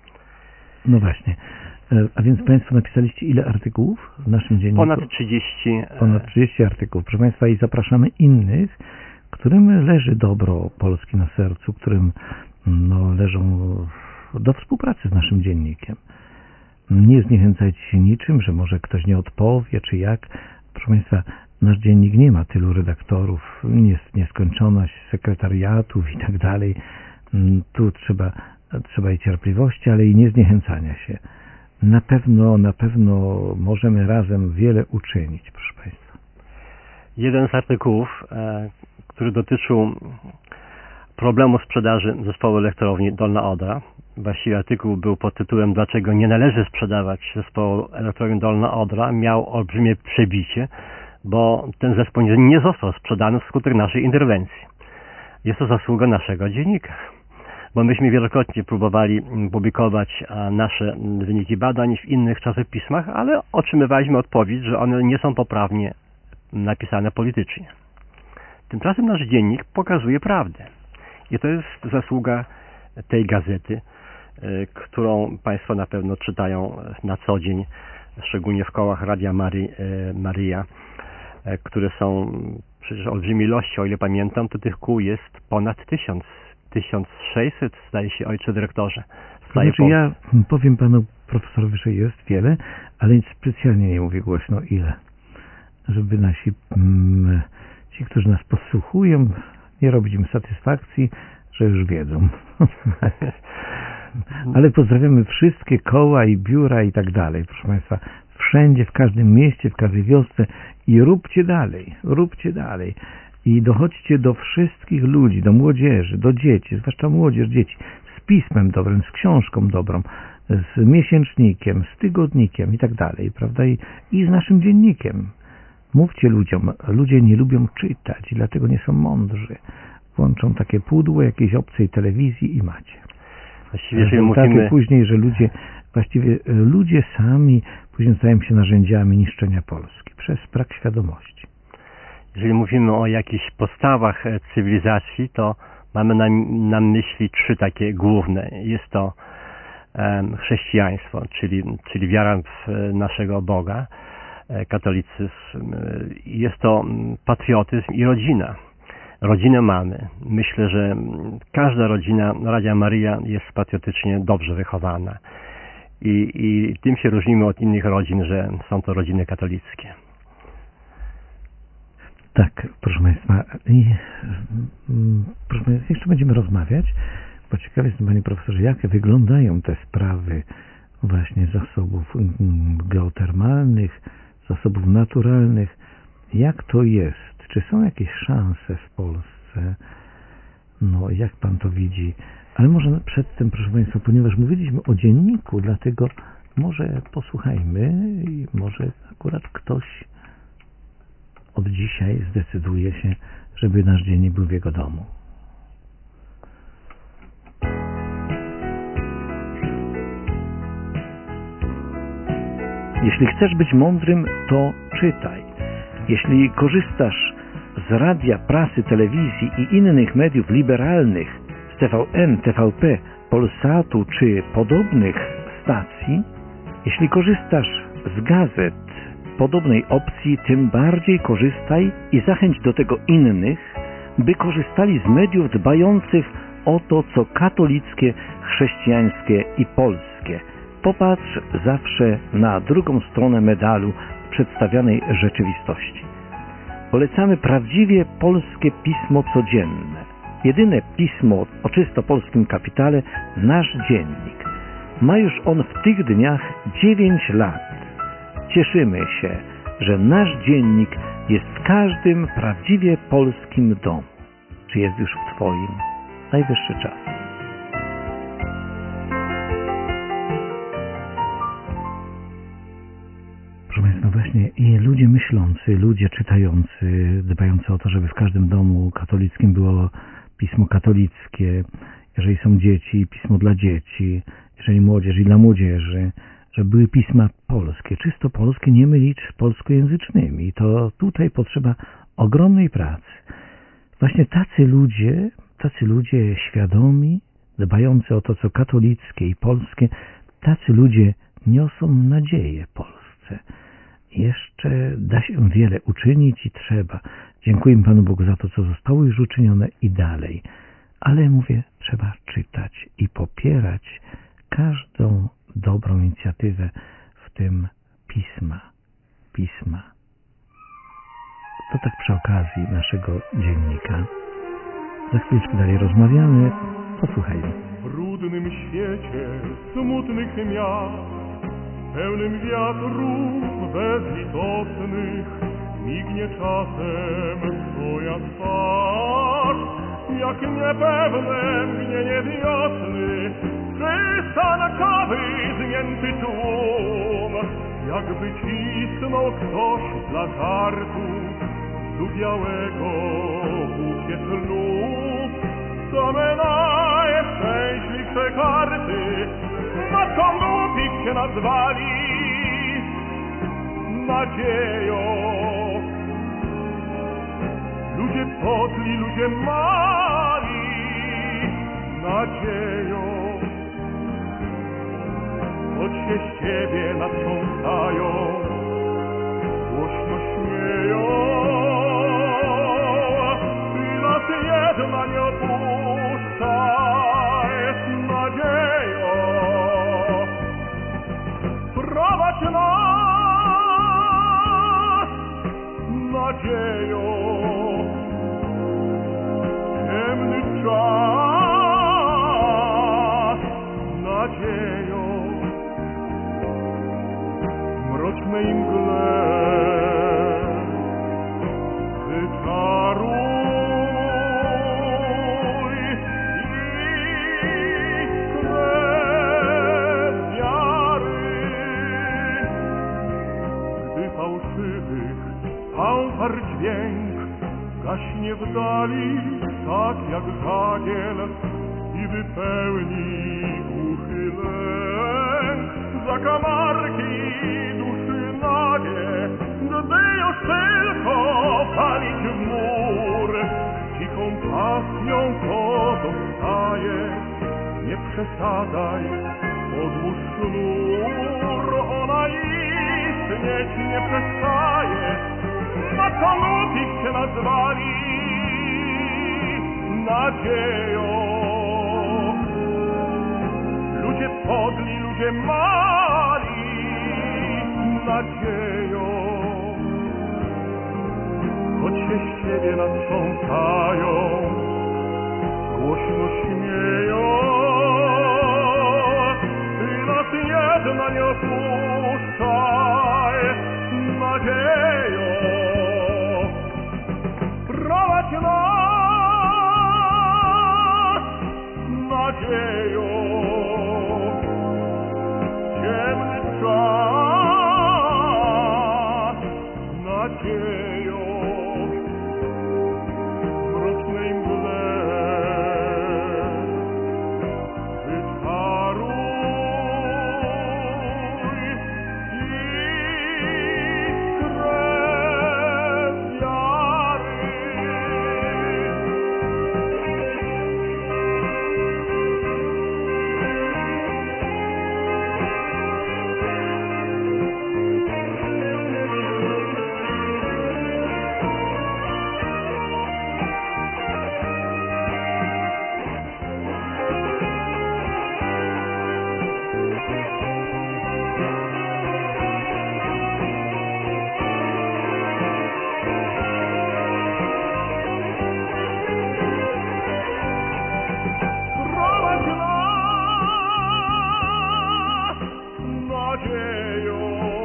No właśnie. A więc Państwo napisaliście ile artykułów w naszym dzienniku? Ponad trzydzieści. Ponad trzydzieści artykułów. Proszę Państwa, i zapraszamy innych, którym leży dobro Polski na sercu, którym no, leżą do współpracy z naszym dziennikiem. Nie zniechęcajcie się niczym, że może ktoś nie odpowie, czy jak. Proszę Państwa, nasz dziennik nie ma tylu redaktorów, jest nieskończoność sekretariatów i tak dalej. Tu trzeba, trzeba i cierpliwości, ale i nie zniechęcania się. Na pewno, na pewno możemy razem wiele uczynić, proszę Państwa. Jeden z artykułów, e, który dotyczył problemu sprzedaży zespołu elektrowni Dolna Odra, właściwie artykuł był pod tytułem "Dlaczego nie należy sprzedawać zespołu Elektrowni Dolna Odra", miał olbrzymie przebicie, bo ten zespół nie został sprzedany wskutek naszej interwencji. Jest to zasługa naszego dziennika, bo myśmy wielokrotnie próbowali publikować nasze wyniki badań w innych czasopismach, ale otrzymywaliśmy odpowiedź, że one nie są poprawnie napisane politycznie. Tymczasem nasz dziennik pokazuje prawdę. I to jest zasługa tej gazety, którą Państwo na pewno czytają na co dzień, szczególnie w kołach Radia Mary, Maryja, które są przecież olbrzymiej ilości. O ile pamiętam, to tych kół jest ponad tysiąc. tysiąc sześćset, zdaje się, ojcze dyrektorze. Znaczy, ja powiem panu profesorowi, że jest wiele, ale specjalnie nie mówię głośno ile. Żeby nasi, mm, ci, którzy nas podsłuchują, nie robić im satysfakcji, że już wiedzą. Ale pozdrawiamy wszystkie koła i biura i tak dalej, proszę Państwa. Wszędzie, w każdym mieście, w każdej wiosce i róbcie dalej, róbcie dalej. I dochodźcie do wszystkich ludzi, do młodzieży, do dzieci, zwłaszcza młodzież, dzieci, z pismem dobrym, z książką dobrą, z miesięcznikiem, z tygodnikiem i tak dalej, prawda? I, i z naszym dziennikiem. Mówcie ludziom, ludzie nie lubią czytać i dlatego nie są mądrzy. Włączą takie pudło jakiejś obcej telewizji i macie. Właściwie, jeżeli mówimy... później, że ludzie, właściwie ludzie sami później stają się narzędziami niszczenia Polski przez brak świadomości. Jeżeli mówimy o jakichś podstawach cywilizacji, to mamy na, na myśli trzy takie główne. Jest to um, chrześcijaństwo, czyli, czyli wiara w naszego Boga, katolicyzm, jest to patriotyzm i rodzina. Rodzinę mamy. Myślę, że każda rodzina Radia Maryja jest patriotycznie dobrze wychowana. I, i tym się różnimy od innych rodzin, że są to rodziny katolickie. Tak, proszę Państwa, i, proszę Państwa, jeszcze będziemy rozmawiać, bo ciekawy jestem, Panie Profesorze, jak wyglądają te sprawy właśnie zasobów geotermalnych, zasobów naturalnych. Jak to jest? Czy są jakieś szanse w Polsce? No, jak Pan to widzi? Ale może przedtem, proszę Państwa, ponieważ mówiliśmy o dzienniku, dlatego może posłuchajmy i może akurat ktoś od dzisiaj zdecyduje się, żeby nasz dziennik był w jego domu. Jeśli chcesz być mądrym, to czytaj. Jeśli korzystasz z radia, prasy, telewizji i innych mediów liberalnych, z T V N, T V P, Polsatu czy podobnych stacji, jeśli korzystasz z gazet podobnej opcji, tym bardziej korzystaj i zachęć do tego innych, by korzystali z mediów dbających o to, co katolickie, chrześcijańskie i polskie. Popatrz zawsze na drugą stronę medalu przedstawianej rzeczywistości. Polecamy prawdziwie polskie pismo codzienne. Jedyne pismo o czysto polskim kapitale, nasz dziennik. Ma już on w tych dniach dziewięć lat. Cieszymy się, że nasz dziennik jest w każdym prawdziwie polskim domu. Czy jest już w Twoim? Najwyższy czas. Proszę Państwa, właśnie i ludzie myślący, ludzie czytający, dbający o to, żeby w każdym domu katolickim było pismo katolickie, jeżeli są dzieci, pismo dla dzieci, jeżeli młodzież i dla młodzieży, żeby były pisma polskie, czysto polskie, nie mylić z polskojęzycznymi. I to tutaj potrzeba ogromnej pracy. Właśnie tacy ludzie, tacy ludzie świadomi, dbający o to, co katolickie i polskie, tacy ludzie niosą nadzieję Polsce. Jeszcze da się wiele uczynić i trzeba. Dziękuję Panu Bogu za to, co zostało już uczynione i dalej. Ale mówię, trzeba czytać i popierać każdą dobrą inicjatywę, w tym pisma. Pisma. To tak przy okazji naszego dziennika. Za chwileczkę dalej rozmawiamy. Posłuchajmy. W brudnym świecie smutnych miast, pełnym wiatrów bezlitosnych, mignie czasem twoja twarz, jak niepewne mgnienie wiosny. przystankowy zmięty tłum, jakby cisnął ktoś dla żartu z białego bukiet lub. Same najszczęśliwsze karty matką głupich się nazwali nadzieją. Ludzie podli, ludzie mali nadzieją. Choć się z ciebie natrząsają, głośno śmieją. Ty nas jedna nie opuszczaj z nadzieją. Prowadź nas nadzieją. Ciemny czas nadzieją. Mrocznej mgle wyczaruj iskrę wiary. Gdy fałszywych fanfar dźwięk gaśnie w dali, tak jak żagiel, i wypełni głuchy lęk zakamarki duszy nagie, gdy już tylko palić w mur. Cichą pasją to zostaje, nie przesadzaj, odłóż sznur. Ona istnieć nie przestaje, matką głupich się nazwali nadzieją. Ludzie podli, ludzie mali nadzieją. Choć się z ciebie natrząsają, głośno śmieją. Ty nas jedna nie opuszczaj nadzieją. Prowadź nas nadzieją. Ciemny czas nadzieją. Mrocznej mgle wyczaruj iskrę wiary. Prowadź nas nadzieją.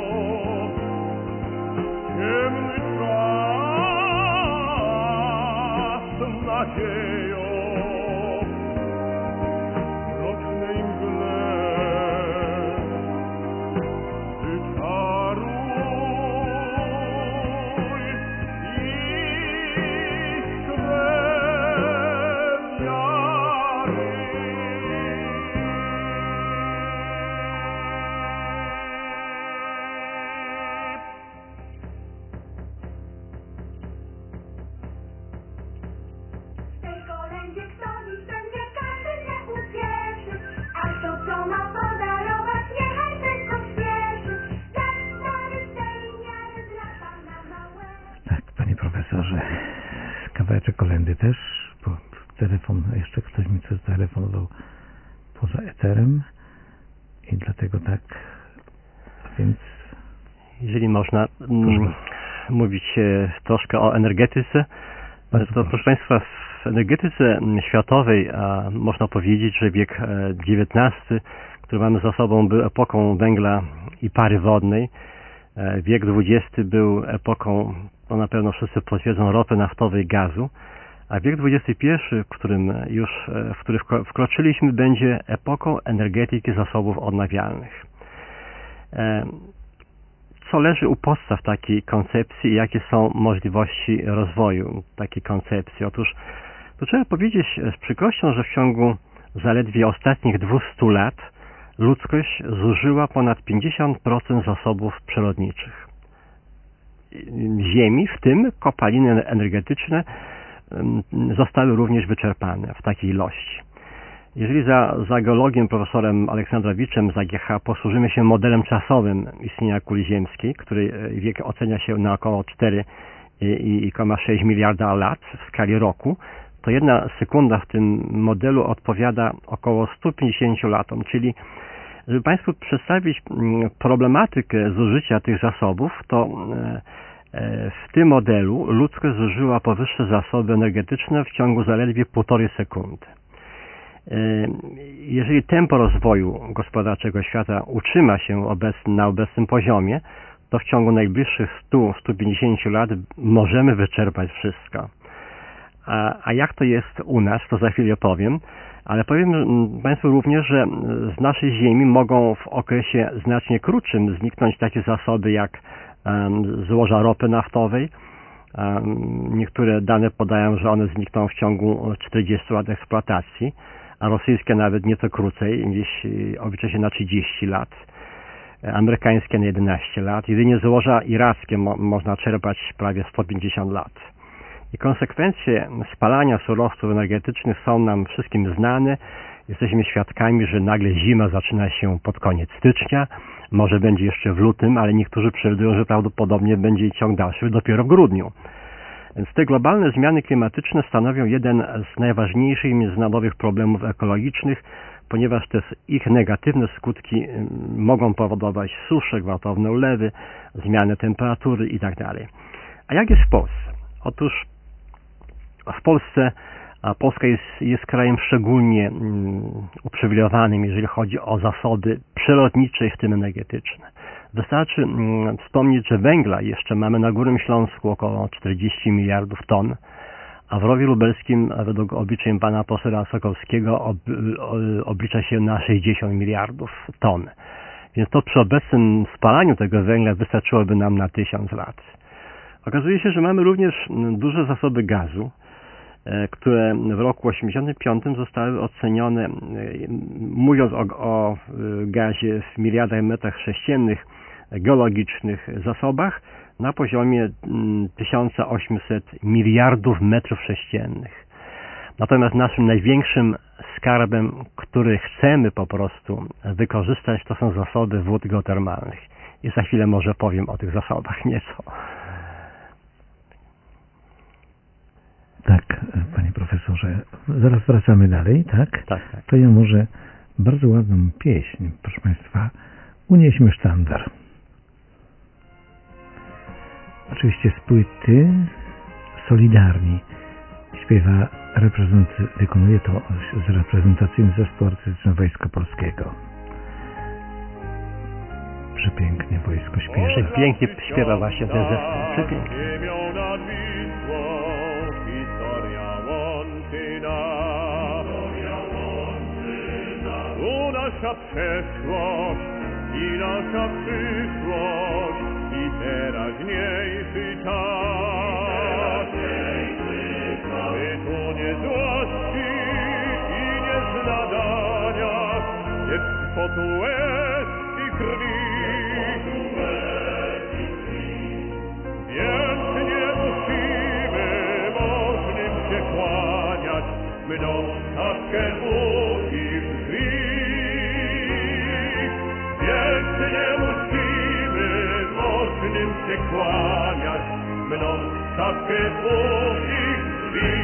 Ciemny czas nadzieją. Mrocznej mgle wyczaruj iskrę wiary. W tej kolędzie kto dziś będzie, każdy się ucieszy, a kto co ma podarować, niechaj tylko śpieszy. Tak stary tej miary dla Pana małe. Tak, panie profesorze, kawałeczek kolendy też, bo telefon, jeszcze ktoś mi coś telefonował poza eterem i dlatego tak, więc... Jeżeli można mm, mówić e, troszkę o energetyce, to proszę Państwa, w energetyce światowej a, można powiedzieć, że wiek dziewiętnasty, który mamy za sobą, był epoką węgla i pary wodnej. E, wiek dwudziesty był epoką, to na pewno wszyscy potwierdzą, ropy naftowej i gazu. A wiek dwudziesty pierwszy, w którym już w który wkroczyliśmy, będzie epoką energetyki zasobów odnawialnych. Co leży u podstaw takiej koncepcji i jakie są możliwości rozwoju takiej koncepcji? Otóż to trzeba powiedzieć z przykrością, że w ciągu zaledwie ostatnich dwustu lat ludzkość zużyła ponad pięćdziesiąt procent zasobów przyrodniczych Ziemi, w tym kopaliny energetyczne zostały również wyczerpane w takiej ilości. Jeżeli za, za geologiem profesorem Aleksandrowiczem z A G H posłużymy się modelem czasowym istnienia kuli ziemskiej, który wiek ocenia się na około cztery przecinek sześć miliarda lat w skali roku, to jedna sekunda w tym modelu odpowiada około stu pięćdziesięciu latom, czyli żeby Państwu przedstawić problematykę zużycia tych zasobów, to w tym modelu ludzkość zużyła powyższe zasoby energetyczne w ciągu zaledwie półtorej sekundy. Jeżeli tempo rozwoju gospodarczego świata utrzyma się obecny, na obecnym poziomie, to w ciągu najbliższych stu do stu pięćdziesięciu lat możemy wyczerpać wszystko. A, a jak to jest u nas, to za chwilę powiem, ale powiem Państwu również, że z naszej Ziemi mogą w okresie znacznie krótszym zniknąć takie zasoby jak um, złoża ropy naftowej. Um, niektóre dane podają, że one znikną w ciągu czterdziestu lat eksploatacji, a rosyjskie nawet nieco krócej, gdzieś oblicza się na trzydzieści lat, amerykańskie na jedenaście lat. Jedynie złoża irackie mo można czerpać prawie sto pięćdziesiąt lat. I konsekwencje spalania surowców energetycznych są nam wszystkim znane. Jesteśmy świadkami, że nagle zima zaczyna się pod koniec stycznia, może będzie jeszcze w lutym, ale niektórzy przewidują, że prawdopodobnie będzie ciąg dalszy dopiero w grudniu. Więc te globalne zmiany klimatyczne stanowią jeden z najważniejszych międzynarodowych problemów ekologicznych, ponieważ te ich negatywne skutki mogą powodować susze, gwałtowne ulewy, zmiany temperatury itd. A jak jest w Polsce? Otóż w Polsce, a Polska jest, jest krajem szczególnie um, uprzywilejowanym, jeżeli chodzi o zasoby przyrodnicze, w tym energetyczne. Wystarczy um, wspomnieć, że węgla jeszcze mamy na Górnym Śląsku około czterdzieści miliardów ton, a w Rowie Lubelskim, według obliczeń pana profesora Sokolskiego, ob, oblicza się na sześćdziesiąt miliardów ton. Więc to przy obecnym spalaniu tego węgla wystarczyłoby nam na tysiąc lat. Okazuje się, że mamy również duże zasoby gazu, które w roku osiemdziesiątym piątym zostały ocenione, mówiąc o, o gazie w miliardach metrach sześciennych geologicznych zasobach, na poziomie tysiąc osiemset miliardów metrów sześciennych. Natomiast naszym największym skarbem, który chcemy po prostu wykorzystać, to są zasoby wód geotermalnych. I za chwilę może powiem o tych zasobach nieco. Tak, panie profesorze, zaraz wracamy dalej, tak? Tak, tak. To ja może bardzo ładną pieśń, proszę Państwa, unieśmy sztandar. Oczywiście z płyty Solidarni śpiewa, wykonuje to z reprezentacyjnym zespołu artystycznym Wojska Polskiego. Przepięknie wojsko śpiewa. Przepięknie śpiewa właśnie ten zespół. Przepięknie. Nasza przeszłość i nasza przyszłość i teraźniejszy czas. My tu nie złości i nie z nadania, lecz potu łez i krwi. Więc nie musimy możnym się kłaniać, mną stawkę i drzwi. Nie musimy możnym się kłaniać, mną stawkę ich drzwi.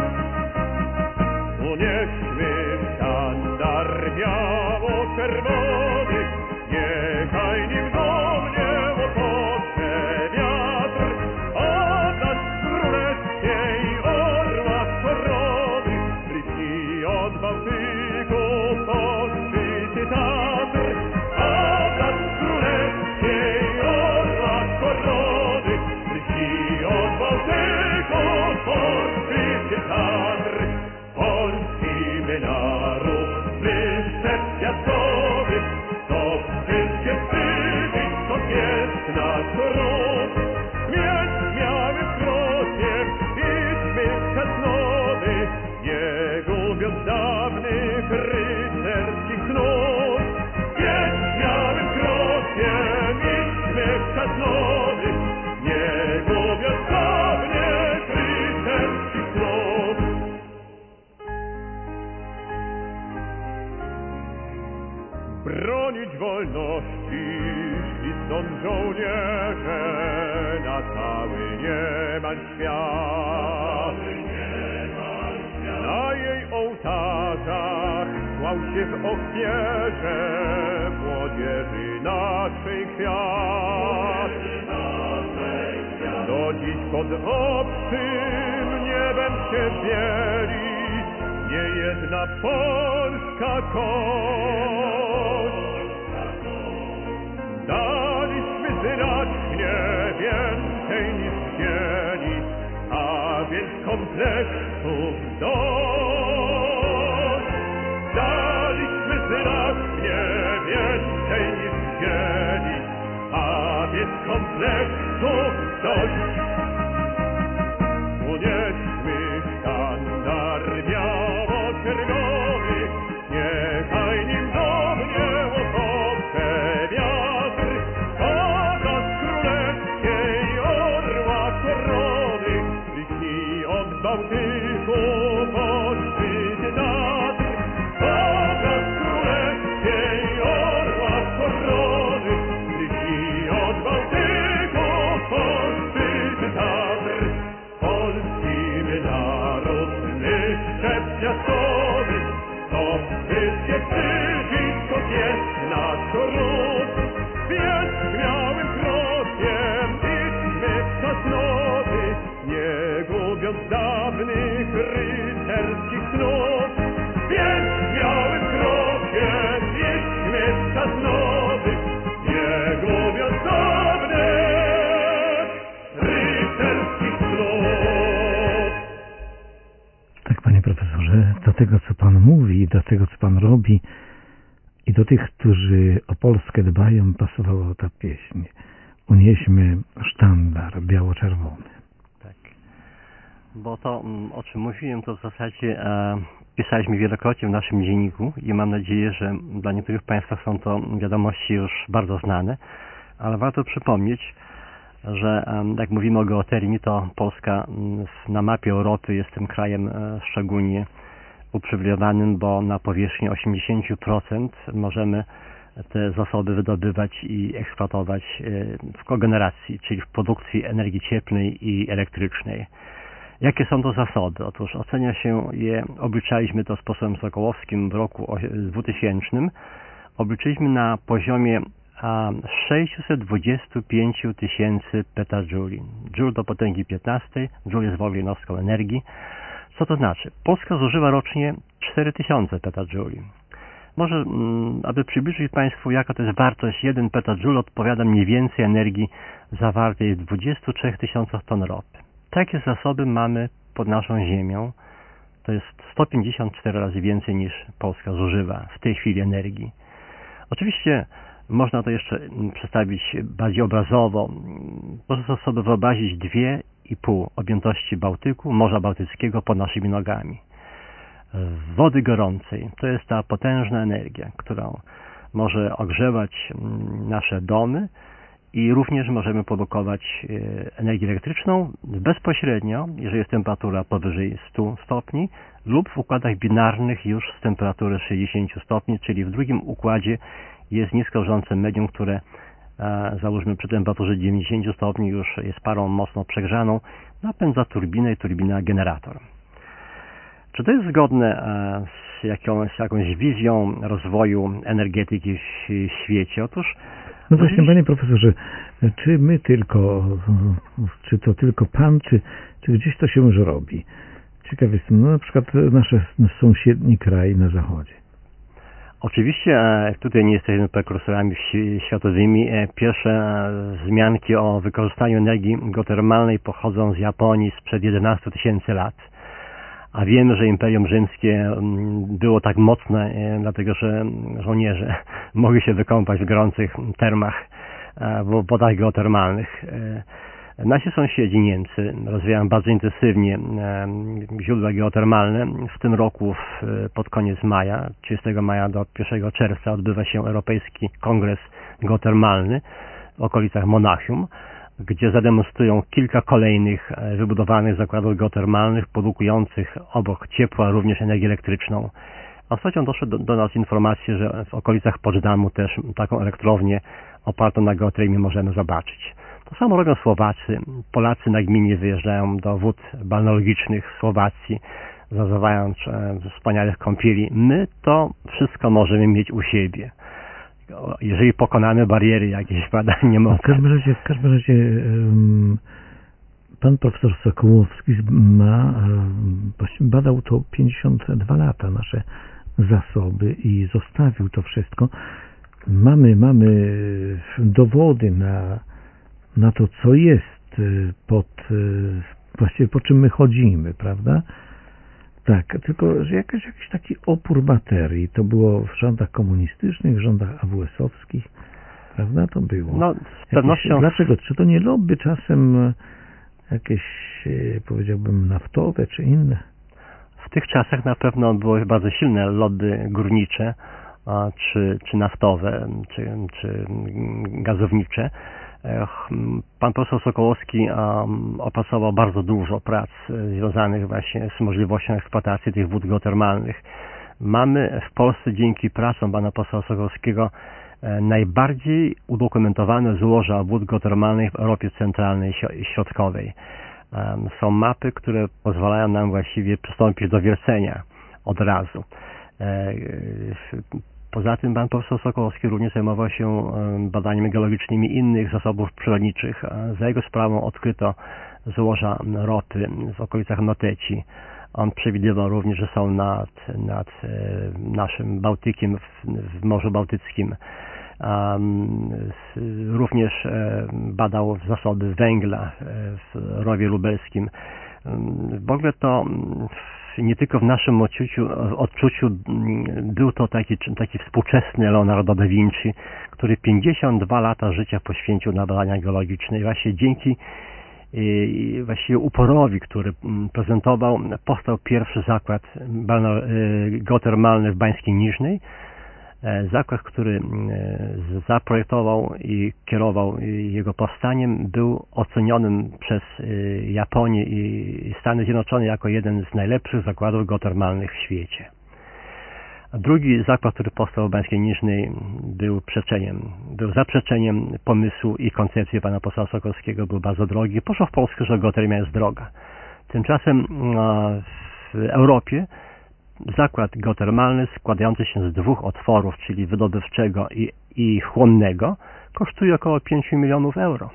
Unieśmy sztandar biało-czerwony, niechaj nim do mnie łopocze wiatr, a nad królewskiej orła korony leci od Bałtyku po szczyty Tatr. Od Bałtyku po szczyty gubiąc dawnych rycerskich snów. Więc śmiałym krokiem idźmy w czas nowy, nie gubiąc dawnych rycerskich snów. Bronić wolności ścisną żołnierze na cały niemal świat. Na jej ołtarzach kłał się w ofierze młodzieży naszej kwiat. Do dziś pod obcym niebem się bieli niejedna polska kość. Daliśmy znacznie więcej niż chcieli, a więc kompleksów dość. Daliśmy znacznie więcej niż chcieli, a więc kompleksów dość. Unieśmy sztandar biało-czerwony, niechaj nim do mnie łokocze wiatr, a za królewskiej orła korony lśni od Bałtyku po szczyt Tatr. A za królewskiej orła korony lśni od Bałtyku po szczyt Tatr. Polski naród szep piastowy, to wszystkie przycisko jest nasz ród. Więc śmiałym krokiem idźmy w czas nowy, nie gubiąc dawnych rycerskich snów. Więc śmiałym krokiem idźmy w czas nowy, nie gubiąc dawnych rycerskich snów. Tak, panie profesorze, do tego, co pan mówi, do tego, co pan robi i do tych, którzy o Polskę dbają, pasowała ta pieśń. Unieśmy sztandar biało-czerwony. Tak. Bo to, o czym mówiłem, to w zasadzie e, pisaliśmy wielokrotnie w naszym dzienniku i mam nadzieję, że dla niektórych państwa są to wiadomości już bardzo znane, ale warto przypomnieć, że jak mówimy o geotermii, to Polska na mapie Europy jest tym krajem szczególnie uprzywilejowanym, bo na powierzchni osiemdziesiąt procent możemy te zasoby wydobywać i eksploatować w kogeneracji, czyli w produkcji energii cieplnej i elektrycznej. Jakie są to zasoby? Otóż ocenia się je, obliczaliśmy to sposobem sokołowskim w roku dwutysięcznym, obliczyliśmy na poziomie a sześćset dwadzieścia pięć tysięcy petajuli. Joule do potęgi piętnastej, joule jest wolą jednostką energii. Co to znaczy? Polska zużywa rocznie cztery tysiące petajuli. Może, aby przybliżyć Państwu, jaka to jest wartość, jeden petajoule odpowiada mniej więcej energii zawartej w dwudziestu trzech tysiącach ton ropy. Takie zasoby mamy pod naszą ziemią. To jest sto pięćdziesiąt cztery razy więcej niż Polska zużywa w tej chwili energii. Oczywiście można to jeszcze przedstawić bardziej obrazowo. Można sobie wyobrazić dwie i pół objętości Bałtyku, Morza Bałtyckiego pod naszymi nogami. Wody gorącej to jest ta potężna energia, którą może ogrzewać nasze domy i również możemy produkować energię elektryczną bezpośrednio, jeżeli jest temperatura powyżej stu stopni, lub w układach binarnych już z temperatury sześćdziesięciu stopni, czyli w drugim układzie jest nisko wrzące medium, które załóżmy przy temperaturze dziewięćdziesięciu stopni już jest parą mocno przegrzaną, napędza turbinę i turbina generator. Czy to jest zgodne z jakąś, jakąś wizją rozwoju energetyki w świecie? Otóż no właśnie, panie profesorze, czy my tylko, czy to tylko pan, czy, czy gdzieś to się już robi? Ciekaw jestem, no na przykład nasz sąsiedni kraj na zachodzie. Oczywiście tutaj nie jesteśmy prekursorami światowymi. Pierwsze wzmianki o wykorzystaniu energii geotermalnej pochodzą z Japonii sprzed jedenastu tysięcy lat. A wiemy, że Imperium Rzymskie było tak mocne, dlatego że żołnierze mogli się wykąpać w gorących termach, w wodach geotermalnych. Nasi sąsiedzi Niemcy rozwijają bardzo intensywnie źródła geotermalne. W tym roku w, pod koniec maja, trzydziestego maja do pierwszego czerwca odbywa się Europejski Kongres Geotermalny w okolicach Monachium, gdzie zademonstrują kilka kolejnych wybudowanych zakładów geotermalnych produkujących obok ciepła również energię elektryczną. A ostatnio doszły do, do nas informacje, że w okolicach Poczdamу też taką elektrownię opartą na geotermii możemy zobaczyć. To samo robią Słowacy. Polacy nagminnie wyjeżdżają do wód balneologicznych w Słowacji, zazywając wspaniałych kąpieli. My to wszystko możemy mieć u siebie, jeżeli pokonamy bariery jakieś badań nie mogą. W każdym razie, w każdym razie um, pan profesor Sokołowski ma, um, badał to pięćdziesiąt dwa lata, nasze zasoby, i zostawił to wszystko. Mamy, mamy dowody na, na to, co jest pod, właściwie po czym my chodzimy, prawda? Tak, tylko że jakaś, jakiś taki opór baterii, to było w rządach komunistycznych, w rządach A W S-owskich, prawda? To było. No, z pewnością... Jakieś, dlaczego? Czy to nie lobby czasem jakieś, powiedziałbym, naftowe czy inne? W tych czasach na pewno były bardzo silne lobby górnicze, czy, czy naftowe, czy, czy gazownicze. Pan profesor Sokołowski opracował bardzo dużo prac związanych właśnie z możliwością eksploatacji tych wód geotermalnych. Mamy w Polsce dzięki pracom pana profesora Sokołowskiego najbardziej udokumentowane złoża wód geotermalnych w Europie Centralnej i Środkowej. Są mapy, które pozwalają nam właściwie przystąpić do wiercenia od razu. Poza tym pan profesor Sokołowski również zajmował się badaniami geologicznymi innych zasobów przyrodniczych. Za jego sprawą odkryto złoża ropy w okolicach Noteci. On przewidywał również, że są nad, nad naszym Bałtykiem, w, w Morzu Bałtyckim. Również badał zasoby węgla w rowie lubelskim. W ogóle to nie tylko w naszym odczuciu, odczuciu był to taki, taki współczesny Leonardo da Vinci, który pięćdziesiąt dwa lata życia poświęcił na badania geologiczne i właśnie dzięki i właściwie uporowi, który prezentował, powstał pierwszy zakład geotermalny w Bańskiej Niżnej. Zakład, który zaprojektował i kierował jego powstaniem, był ocenionym przez Japonię i Stany Zjednoczone jako jeden z najlepszych zakładów geotermalnych w świecie. Drugi zakład, który powstał w Bańskiej Niżnej, był przeczeniem, był zaprzeczeniem pomysłu i koncepcji pana profesora Sokołowskiego, był bardzo drogi. Poszło w Polskę, że geotermia jest droga. Tymczasem w Europie zakład geotermalny składający się z dwóch otworów, czyli wydobywczego i, i chłonnego, kosztuje około pięć milionów euro.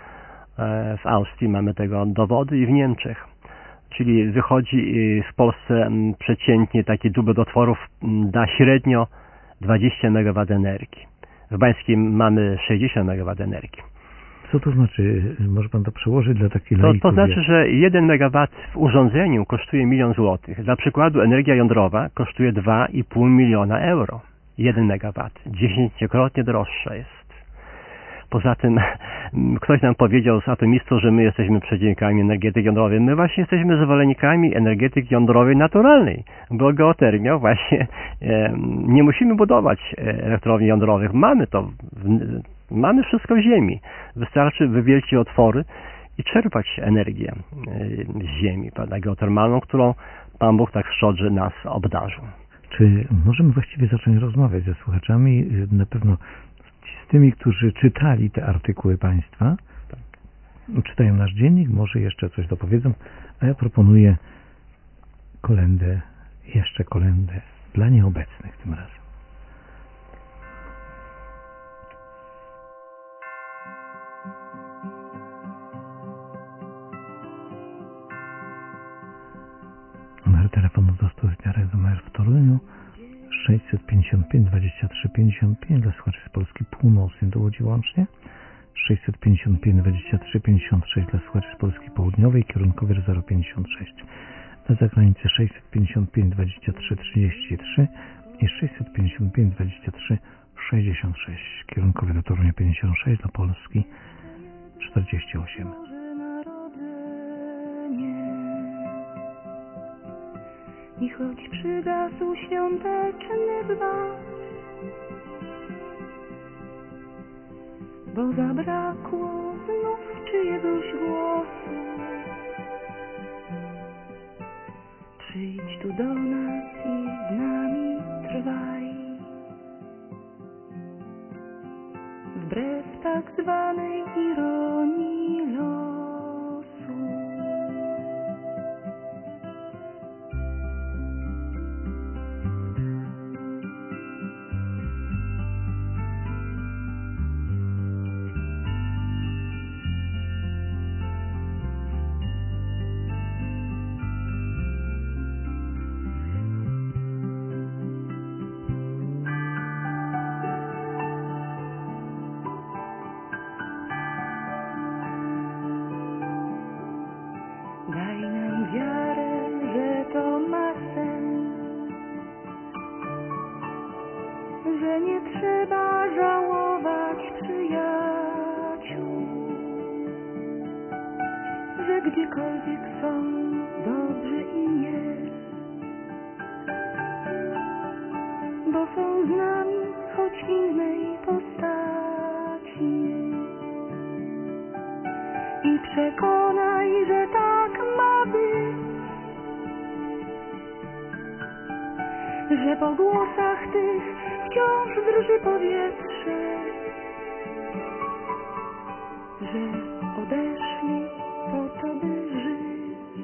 W Austrii mamy tego dowody i w Niemczech. Czyli wychodzi w Polsce przeciętnie taki dubel otworów da średnio dwadzieścia megawatów energii. W Bańskim mamy sześćdziesiąt megawatów energii. Co to znaczy? Może pan to przełożyć dla takich laików? To, to znaczy, jak... że jeden megawat w urządzeniu kosztuje milion złotych. Dla przykładu energia jądrowa kosztuje dwa i pół miliona euro. jeden megawat. Dziesięciokrotnie droższa jest. Poza tym ktoś nam powiedział z atomistów, że my jesteśmy przeciwnikami energetyki jądrowej. My właśnie jesteśmy zwolennikami energetyki jądrowej naturalnej, bo geotermia właśnie e, nie musimy budować elektrowni jądrowych. Mamy to, w, mamy wszystko w ziemi. Wystarczy wywielcić otwory i czerpać energię e, z ziemi, prawda, geotermalną, którą Pan Bóg tak szczodrze nas obdarzył. Czy możemy właściwie zacząć rozmawiać ze słuchaczami? Na pewno z tymi, którzy czytali te artykuły Państwa, tak, czytają nasz dziennik, może jeszcze coś dopowiedzą, a ja proponuję kolędę, jeszcze kolędę dla nieobecnych tym razem. Numer telefonu do studia Radio Maryja w Toruniu sześćset pięćdziesiąt pięć dwadzieścia trzy pięćdziesiąt pięć, dla słuchaczy z Polski Północnej do Łodzi łącznie, sześćset pięćdziesiąt pięć dwadzieścia trzy pięćdziesiąt sześć dla słuchaczy z Polski Południowej, kierunkowy zero pięćdziesiąt sześć, dla zagranicy sześćset pięćdziesiąt pięć dwadzieścia trzy trzydzieści trzy i sześćset pięćdziesiąt pięć dwadzieścia trzy sześćdziesiąt sześć, kierunkowy do Torunia pięćdziesiąt sześć, dla Polski czterdzieści osiem. I choć przygasł świąteczny gwar, bo zabrakło znów czyjegoś głosu, przyjdź tu do nas i z nami trwaj. Wbrew tak zwanej ironii losu. Daj nam wiarę, że to ma sens, że nie trzeba żałować przyjaciół, że gdziekolwiek są, dobrze im jest, bo są z nami, choć w innej postaci. I przekonaj, że tak ma być, że po głosach tych wciąż drży powietrze, że odeszli po to, by żyć.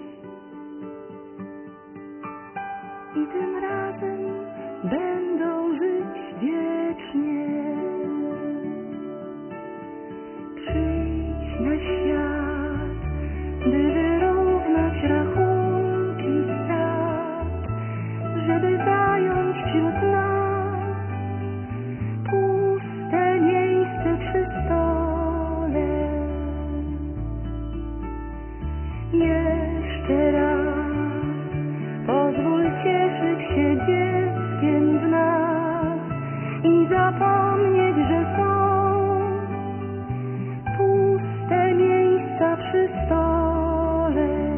I tym razem będą żyć wiecznie. Przyjdź na świat, by wyrównać rachunki strat, żeby zająć wśród nas puste miejsce przy stole. Jeszcze raz pozwól cieszyć się dzieckiem w nas i zapomnieć, że są puste miejsca przy stole.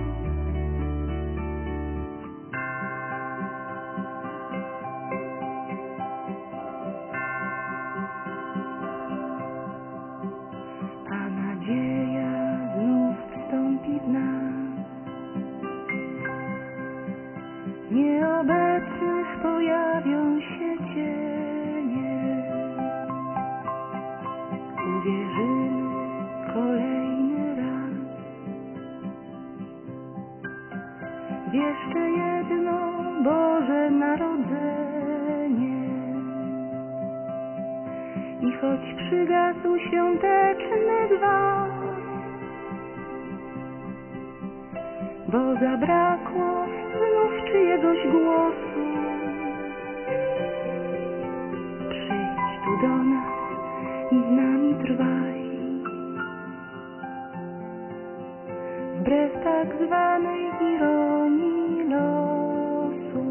A nadzieja znów wstąpi w nas. Nieobecnych pojawią się cienie. Uwierzymy kolejny raz w jeszcze jedno Boże Narodzenie. I choć przygasł świąteczny gwar, bo zabrakło znów czyjegoś głosu, przyjdź tu do nas i z nami trwaj. Wbrew tak zwanej ironii losu.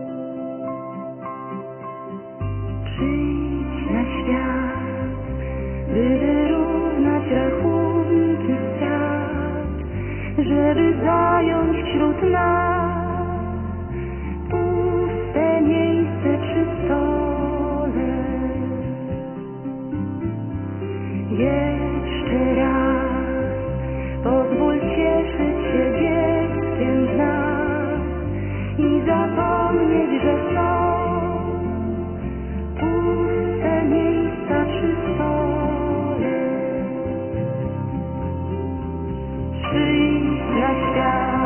Przyjdź na świat, by wyrównać rachunki strat, żeby zająć wśród nas puste miejsce przy stole. Jeszcze raz pozwól cieszyć się dzieckiem z nas i zapomnieć, że są puste miejsca przy stole. Przyjdź na świat,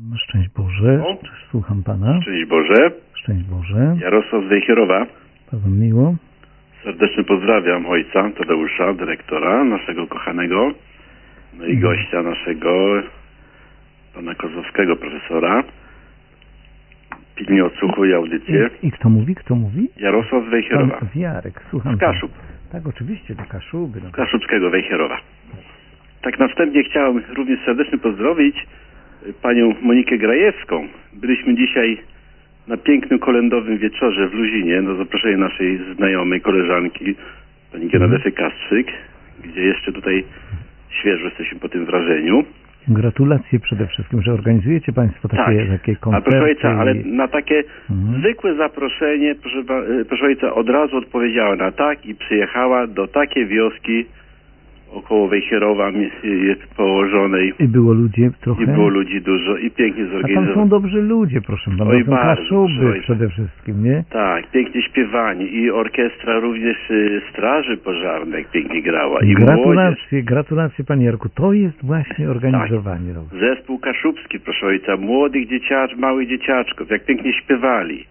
Szczęść Boże, O. słucham Pana. Szczęść Boże. Szczęść Boże. Jarosław z Wejherowa. Bardzo miło. Serdecznie pozdrawiam ojca Tadeusza, dyrektora naszego kochanego, no i gościa naszego, pana Kozłowskiego, profesora. Pilnie odsłuchuję audycję. I, I kto mówi? Kto mówi? Jarosław z Wejherowa. Pan Jarek, słucham. Z Kaszub. Tak, oczywiście, do Kaszuby. No. Z Kaszubskiego Wejherowa. Tak na wstępie chciałem również serdecznie pozdrowić panią Monikę Grajewską. Byliśmy dzisiaj na pięknym kolędowym wieczorze w Luzinie, na zaproszenie naszej znajomej koleżanki, pani Genadefy Kastrzyk, gdzie jeszcze tutaj świeżo jesteśmy po tym wrażeniu. Gratulacje przede wszystkim, że organizujecie Państwo takie, tak. takie koncerty. A proszę ojca, ale na takie mhm. zwykłe zaproszenie, proszę, proszę ojca, od razu odpowiedziała na tak i przyjechała do takiej wioski około Wejherowa położonej. I było ludzi trochę? I było ludzi dużo i pięknie zorganizowane. A tam są dobrzy ludzie, proszę pana. Oj, są bardzo, Kaszuby przede wszystkim, nie? Tak, pięknie śpiewani i orkiestra również y, Straży Pożarnej pięknie grała. I gratulacje, młodzież. Gratulacje panie Jarku. To jest właśnie organizowanie. Tak. Zespół kaszubski, proszę ojca, młodych dzieciaczków, małych dzieciaczków, jak pięknie śpiewali.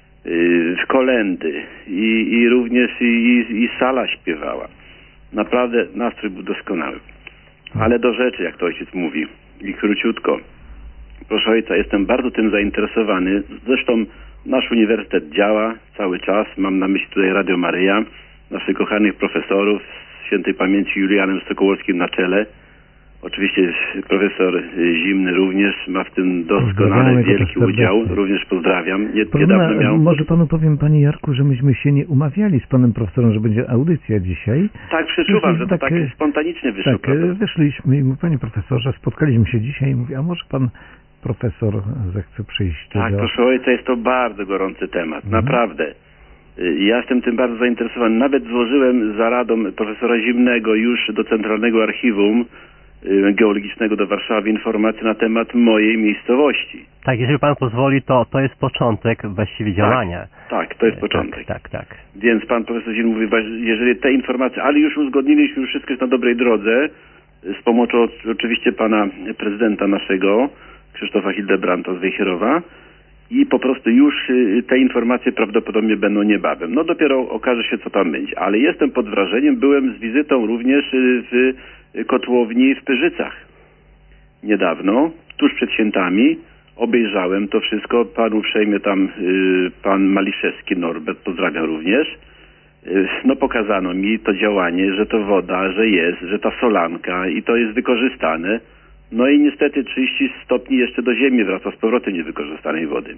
Y, w kolendy i, i również i, i, i sala śpiewała. Naprawdę nastrój był doskonały. Ale do rzeczy, jak to ojciec mówi. I króciutko. Proszę ojca, jestem bardzo tym zainteresowany. Zresztą nasz uniwersytet działa cały czas. Mam na myśli tutaj Radio Maryja, naszych kochanych profesorów, świętej pamięci Julianem Sokołowskim na czele. Oczywiście profesor Zimny również ma w tym doskonały, wielki udział. Również pozdrawiam. Nie, niedawno miał... Może panu powiem, panie Jarku, że myśmy się nie umawiali z panem profesorem, że będzie audycja dzisiaj. Tak, przeczuwam, że to tak, tak spontanicznie wyszło. Tak, prawda? Wyszliśmy i mówi, panie profesorze, spotkaliśmy się dzisiaj i mówi, a może pan profesor zechce przyjść? Tak, do... proszę ojca, jest to bardzo gorący temat, mhm. naprawdę. Ja jestem tym bardzo zainteresowany. Nawet złożyłem za radą profesora Zimnego już do Centralnego Archiwum Geologicznego do Warszawy informacje na temat mojej miejscowości. Tak, jeżeli pan pozwoli, to to jest początek właściwie działania. Tak, tak, to jest początek. Tak, tak, tak. Więc pan profesor Zimny mówi, jeżeli te informacje, ale już uzgodniliśmy, już wszystko jest na dobrej drodze, z pomocą oczywiście pana prezydenta naszego, Krzysztofa Hildebrandta z Wejherowa, i po prostu już te informacje prawdopodobnie będą niebawem. No dopiero okaże się, co tam będzie. Ale jestem pod wrażeniem, byłem z wizytą również w kotłowni w Pyrzycach niedawno, tuż przed świętami. Obejrzałem to wszystko. Pan uprzejmie tam, y, pan Maliszewski Norbert, pozdrawiam również. Y, no pokazano mi to działanie, że to woda, że jest, że ta solanka i to jest wykorzystane. No i niestety trzydzieści stopni jeszcze do ziemi wraca z powrotem niewykorzystanej wody.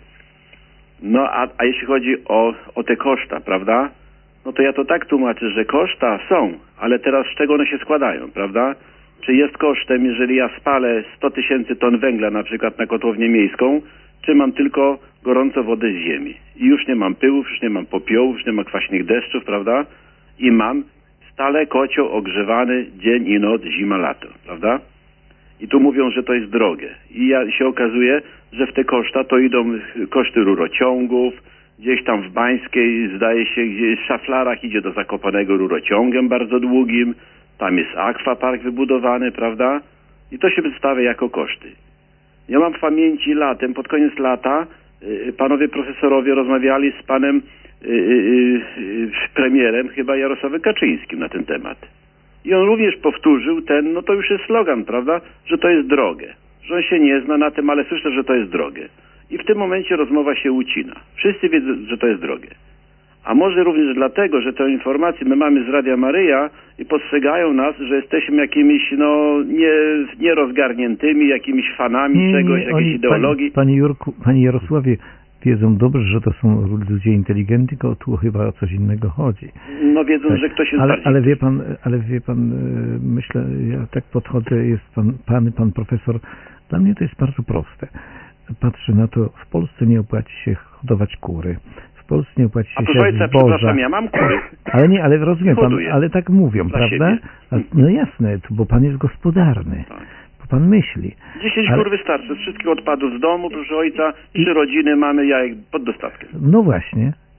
No a, a jeśli chodzi o, o te koszta, prawda? No to ja to tak tłumaczę, że koszta są, ale teraz z czego one się składają, prawda? Czy jest kosztem, jeżeli ja spalę sto tysięcy ton węgla na przykład na kotłownię miejską, czy mam tylko gorącą wodę z ziemi? I już nie mam pyłów, już nie mam popiołów, już nie mam kwaśnych deszczów, prawda? I mam stale kocioł ogrzewany dzień i noc, zima, lato, prawda? I tu mówią, że to jest drogie. I ja, się okazuje, że w te koszta to idą koszty rurociągów. Gdzieś tam w Bańskiej, zdaje się, gdzieś w Szaflarach idzie do Zakopanego rurociągiem bardzo długim. Tam jest akwapark wybudowany, prawda? I to się przedstawia jako koszty. Ja mam w pamięci latem, pod koniec lata, y, panowie profesorowie rozmawiali z panem y, y, y, premierem, chyba Jarosławem Kaczyńskim na ten temat. I on również powtórzył ten, no to już jest slogan, prawda, że to jest drogie. Że on się nie zna na tym, ale słyszę, że to jest drogie. I w tym momencie rozmowa się ucina. Wszyscy wiedzą, że to jest drogie. A może również dlatego, że te informacje my mamy z Radia Maryja i postrzegają nas, że jesteśmy jakimiś, no, nie, nierozgarniętymi, jakimiś fanami nie, czegoś, nie, jakiejś oni, ideologii. Panie, panie, Jurku, panie Jarosławie, wiedzą dobrze, że to są ludzie inteligentni, tylko tu chyba o coś innego chodzi. No wiedzą, tak, że ktoś jest ale, bardziej... Ale wie pan, ale wie pan, myślę, ja tak podchodzę, jest pan, pan, pan profesor, dla mnie to jest bardzo proste. Patrzę na to, w Polsce nie opłaci się hodować kury. W Polsce nie opłaci się A proszę ojca, przepraszam, ja mam kury. Ale nie, ale rozumiem pan, ale tak mówią, dla prawda? A, no jasne, bo pan jest gospodarny. Tak. Bo pan myśli. Dziesięć ale... kur wystarczy. Z wszystkich odpadów z domu, proszę ojca, trzy I... rodziny mamy jajek pod dostawkę. No właśnie.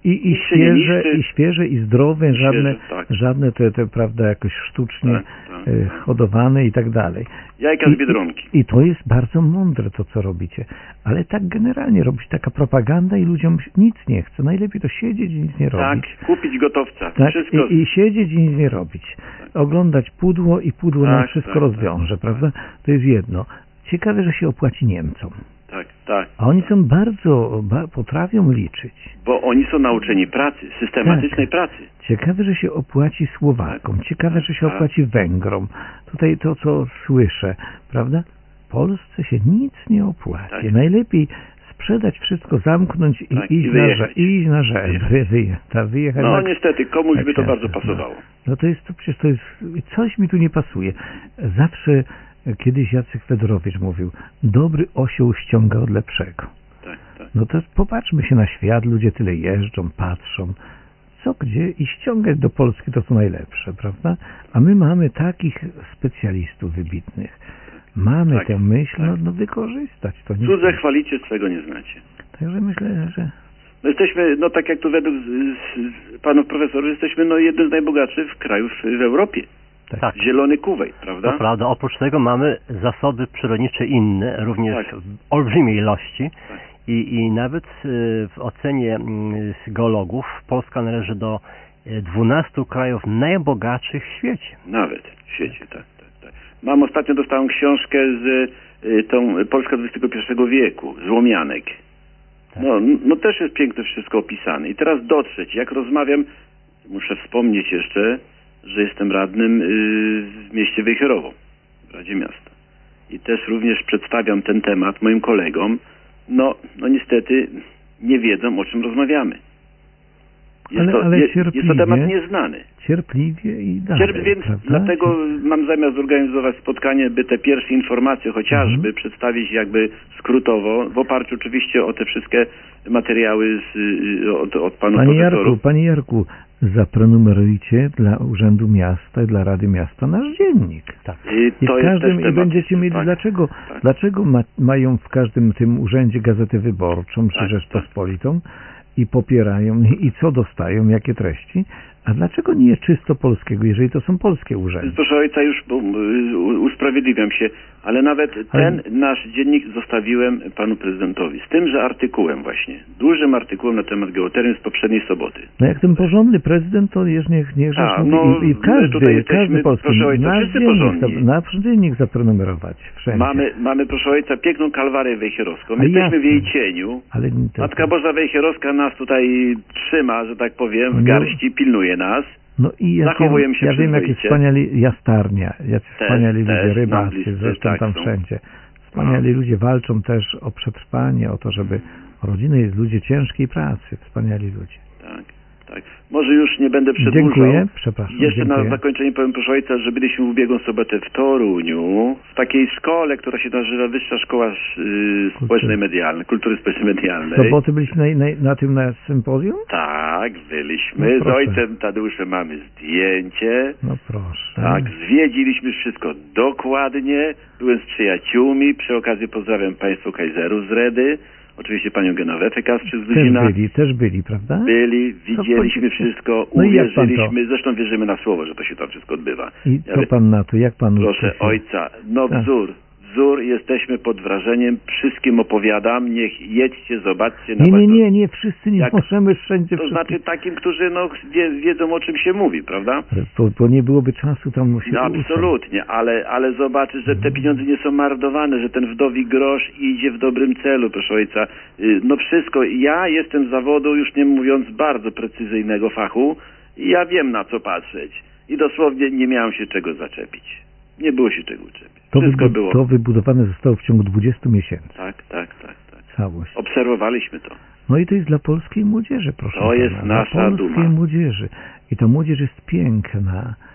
I, i, Nic się nie świeże, niszczy. i świeże, i zdrowe, Świeże, żadne, tak. żadne te, te, prawda, jakoś sztucznie Tak, tak. y, hodowane i tak dalej. Jajka z I, Biedronki. I to jest bardzo mądre to, co robicie. Ale tak generalnie robić taka propaganda i ludziom nic nie chce. Najlepiej to siedzieć i nic nie robić. Tak, kupić gotowca. Tak, Wszystko. i, i siedzieć i nic nie robić. Oglądać pudło i pudło nam Tak, wszystko tak, rozwiąże, tak, prawda? To jest jedno. Ciekawe, że się opłaci Niemcom. Tak, tak. A oni są bardzo, ba, potrafią liczyć. Bo oni są nauczeni pracy, systematycznej Tak. pracy. Ciekawe, że się opłaci Słowakom. Ciekawe, że się Tak. opłaci Węgrom. Tutaj to, co słyszę, prawda? Polsce się nic nie opłaci. Tak. Najlepiej sprzedać wszystko, zamknąć i Tak, iść, i na, wyjechać. że- iść na rzecz. Wy, wyje, ta, wyjechać No jak- niestety, komuś jak by to się- bardzo no. pasowało. No to jest to przecież to jest coś mi tu nie pasuje. Zawsze e, kiedyś Jacek Fedorowicz mówił, dobry osioł ściąga od lepszego. Tak, tak. No to popatrzmy się na świat, ludzie tyle jeżdżą, patrzą, co gdzie i ściągać do Polski to są najlepsze, prawda? A my mamy takich specjalistów wybitnych. Mamy Tak, tę myśl, tak. no, no wykorzystać to. Nie Cudze chwalicie, swego nie znacie. Także myślę, że No jesteśmy, no tak jak tu według z, z, panów profesorów, jesteśmy no jednym z najbogatszych krajów w Europie. Tak. Zielony Kuwejt, To prawda? prawda. Oprócz tego mamy zasoby przyrodnicze inne, również Tak. w olbrzymiej ilości. Tak. I, I nawet y, w ocenie mm, geologów Polska należy do y, dwunastu krajów najbogatszych w świecie. Nawet w świecie, tak, tak, tak. Mam ostatnio dostałem książkę z y, tą Polska dwudziestego pierwszego wieku, Złomianek. No, no też jest piękne wszystko opisane. I teraz dotrzeć, jak rozmawiam, muszę wspomnieć jeszcze, że jestem radnym y, w mieście Wejherowo, w Radzie Miasta. I też również przedstawiam ten temat moim kolegom. No, no niestety nie wiedzą, o czym rozmawiamy. Jest, Ale- to, ale jest, jest to cierpliwie. temat nieznany. cierpliwie i dalej, Cierpię, więc prawda? dlatego mam zamiar zorganizować spotkanie, by te pierwsze informacje chociażby Mhm. przedstawić jakby skrótowo, w oparciu oczywiście o te wszystkie materiały z, y, od, od panów Panie profesorów. Jarku, Panie Jarku, zaprenumerujcie dla Urzędu Miasta i dla Rady Miasta nasz dziennik. Tak. I I, to w jest każdym, też i temat. będziecie mieli, Tak, dlaczego, tak. dlaczego ma, mają w każdym tym urzędzie Gazetę Wyborczą czy Tak, Rzeczpospolitą i popierają i co dostają, jakie treści, a dlaczego nie czysto polskiego, jeżeli to są polskie urzędy? Proszę ojca, już bo, y, u- usprawiedliwiam się, ale nawet Ale- ten nasz dziennik zostawiłem panu prezydentowi, z tymże artykułem właśnie, dużym artykułem na temat geotermii z poprzedniej soboty. No jak ten porządny prezydent, to już niech, niech A, mówi, no, i, i my każdy, tutaj jesteśmy, każdy polski, proszę ojca, nasz wszyscy dziennik, porządni. za- nasz dziennik zaprenumerować wszędzie. Mamy, mamy, proszę ojca, piękną kalwarię wejherowską. A My jesteśmy jasne. w jej cieniu. Ale to, Matka Boża Wejherowska nas tutaj trzyma, że tak powiem, w No. garści, pilnuje nas. no i ja zachowujemy wiem, się ja wiem, jakie przyzwoicie. wspaniali jastarnia, jacy Też, wspaniali ludzie, też, nam rybacy, bliscy, zresztą tak, tam są. wszędzie. Wspaniali ludzie walczą też o przetrwanie, o to, żeby rodziny jest ludzie ciężkiej pracy, wspaniali ludzie. Tak, tak. Może już nie będę przedłużał. Dziękuję, przepraszam. Jeszcze dziękuję. na zakończenie powiem, proszę ojca, że byliśmy w ubiegłą sobotę w Toruniu, w takiej szkole, która się nazywa Wyższa Szkoła y, Społecznej Medialnej, Kultury Społecznej W Medialnej. soboty byliśmy na, na, na tym na sympozjum? Tak, byliśmy. No Z proszę. ojcem Tadeuszem mamy zdjęcie. No proszę. Tak, zwiedziliśmy wszystko dokładnie. Byłem z przyjaciółmi. Przy okazji pozdrawiam Państwu Kajzerów z Redy. Oczywiście Panią Genowefę Kasprzyk z Też Luzina. byli, też byli, prawda? Byli, widzieliśmy powiedz- wszystko, No i jak pan to? uwierzyliśmy. Zresztą wierzymy na słowo, że to się tam wszystko odbywa. I Ale co pan na to, jak pan proszę uczuł się? ojca, no Tak. wzór, wzór, jesteśmy pod wrażeniem. Wszystkim opowiadam. Niech jedźcie, zobaczcie. na Nie, nie, własną- nie, nie, wszyscy nie Jak- możemy wszędzie To wszyscy. znaczy takim, którzy no, wie, wiedzą, o czym się mówi, prawda? Ale Bo, bo nie byłoby czasu tam się No, uczyć. absolutnie, ale, ale zobaczysz, że te pieniądze nie są marnowane, że ten wdowi grosz idzie w dobrym celu, proszę ojca. Y, No wszystko, ja jestem z zawodu, już nie mówiąc bardzo precyzyjnego fachu, i ja wiem, na co patrzeć. I dosłownie nie miałem się czego zaczepić. Nie było się czego czepić. To, Wszystko wybu- było. to wybudowane zostało w ciągu dwudziestu miesięcy. Tak, tak, tak, tak. Całość. Obserwowaliśmy to. No i to jest dla polskiej młodzieży, proszę To pana. jest Dla nasza polskiej duma. młodzieży. I ta młodzież jest piękna. Tak.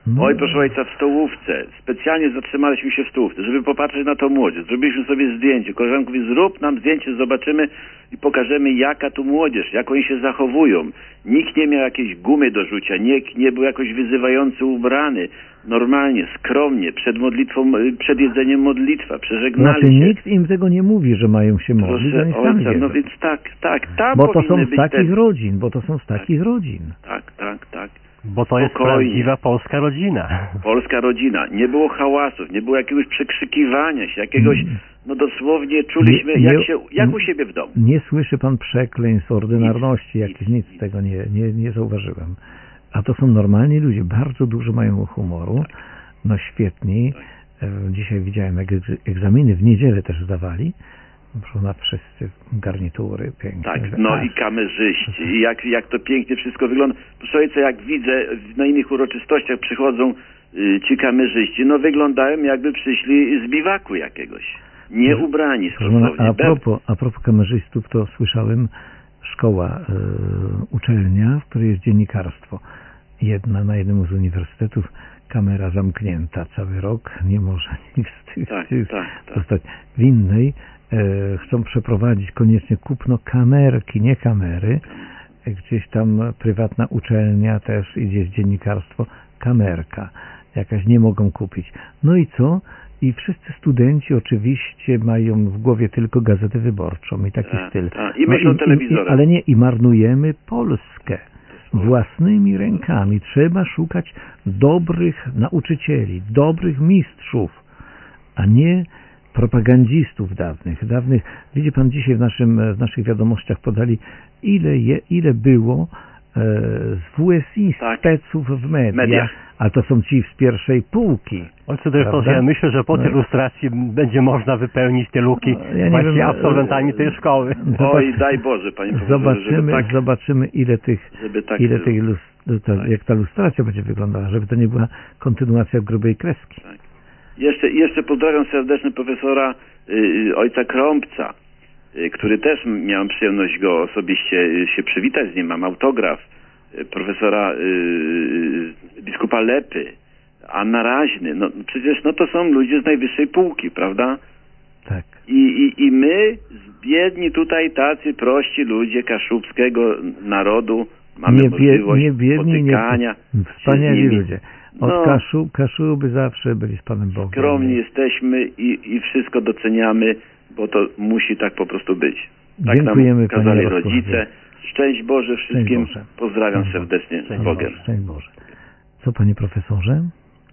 No. Oj, proszę ojca, w stołówce. Specjalnie zatrzymaliśmy się w stołówce, żeby popatrzeć na tą młodzież. Zrobiliśmy sobie zdjęcie. Koleżanka mówi, zrób nam zdjęcie, zobaczymy i pokażemy, jaka tu młodzież, jak oni się zachowują. Nikt nie miał jakiejś gumy do rzucia, nikt nie był jakoś wyzywający ubrany. Normalnie, skromnie, przed modlitwą, przed jedzeniem modlitwa, przeżegnali znaczy, się. nikt im tego nie mówi, że mają się modlić, Proszę oni sami ojca, wiedzą. no więc tak, tak, tam Bo to są powinny z być takich te... rodzin, bo to są z takich rodzin. Tak, tak, tak. Bo to jest Spokojnie. prawdziwa polska rodzina. Polska rodzina. Nie było hałasów, nie było jakiegoś przekrzykiwania się, jakiegoś, no dosłownie czuliśmy, Nie- nie- jak, się, jak u siebie w domu. Nie słyszy pan przekleństw, ordynarności, jakieś nic z tego nie, nie, nie zauważyłem. A to są normalni ludzie, bardzo dużo mają humoru, no świetni. E, Dzisiaj widziałem, jak egz- egzaminy w niedzielę też zdawali. Na wszyscy garnitury piękne. Tak, no Aż. i kamerzyści, i jak, jak to pięknie wszystko wygląda. Proszę ojca, jak widzę, na innych uroczystościach przychodzą y, ci kamerzyści, no wyglądają jakby przyszli z biwaku jakiegoś. Nie ubrani Proszę pana, stosownie. a propos, a propos kamerzystów, to słyszałem, szkoła, y, uczelnia, w której jest dziennikarstwo. Jedna na jednym z uniwersytetów, kamera zamknięta cały rok, nie może nikt z tych, Tak, tych tak, tak. zostać. W innej e, chcą przeprowadzić koniecznie kupno kamerki, nie kamery. Gdzieś tam prywatna uczelnia też idzie z dziennikarstwo, kamerka jakaś nie mogą kupić. No i co? I wszyscy studenci oczywiście mają w głowie tylko gazetę wyborczą i taki Ta, styl. ta. I myślą no, i, telewizorem. i, ale nie, i marnujemy Polskę. Własnymi rękami trzeba szukać dobrych nauczycieli, dobrych mistrzów, a nie propagandzistów dawnych. dawnych. Widzi pan, dzisiaj w, naszym, w naszych wiadomościach podali, ile, je, ile było e, z W S I Tak. speców w mediach, Mediach. a to są ci z pierwszej półki. Ojcze dyrektorze, Prawda? ja myślę, że po tej No. ilustracji będzie można wypełnić te luki No, ja nie właśnie wiem, absolwentami tej szkoły. Oj, daj Boże, panie profesorze, żeby Zobaczymy, tak, zobaczymy ile tych, żeby tak ile było. tych lus- ta, Tak. jak ta lustracja będzie wyglądała, żeby to nie była kontynuacja grubej kreski. Jeszcze, jeszcze pozdrawiam serdecznie profesora y, y, ojca Krąbca, y, który też miałem przyjemność go osobiście y, się przywitać z nim, mam autograf, y, profesora y, y, biskupa Lepy, Anna Raźny, no przecież no to są ludzie z najwyższej półki, prawda? Tak. I, i, i my, biedni tutaj tacy prości ludzie kaszubskiego narodu, mamy Nie, bie, możliwość nie biedni, nie spotykania wspaniali się z nimi. ludzie. Od No. Kaszu, Kaszuby zawsze byli z Panem Bogiem. Skromni jesteśmy i, i wszystko doceniamy, bo to musi tak po prostu być. Tak Dziękujemy, nam kazali panie Jarosławie. rodzice. Szczęść Boże wszystkim. Boże. Pozdrawiam Szczęść serdecznie Szczęść z Bogiem. Boże, szczęść Boże. Co, Panie Profesorze?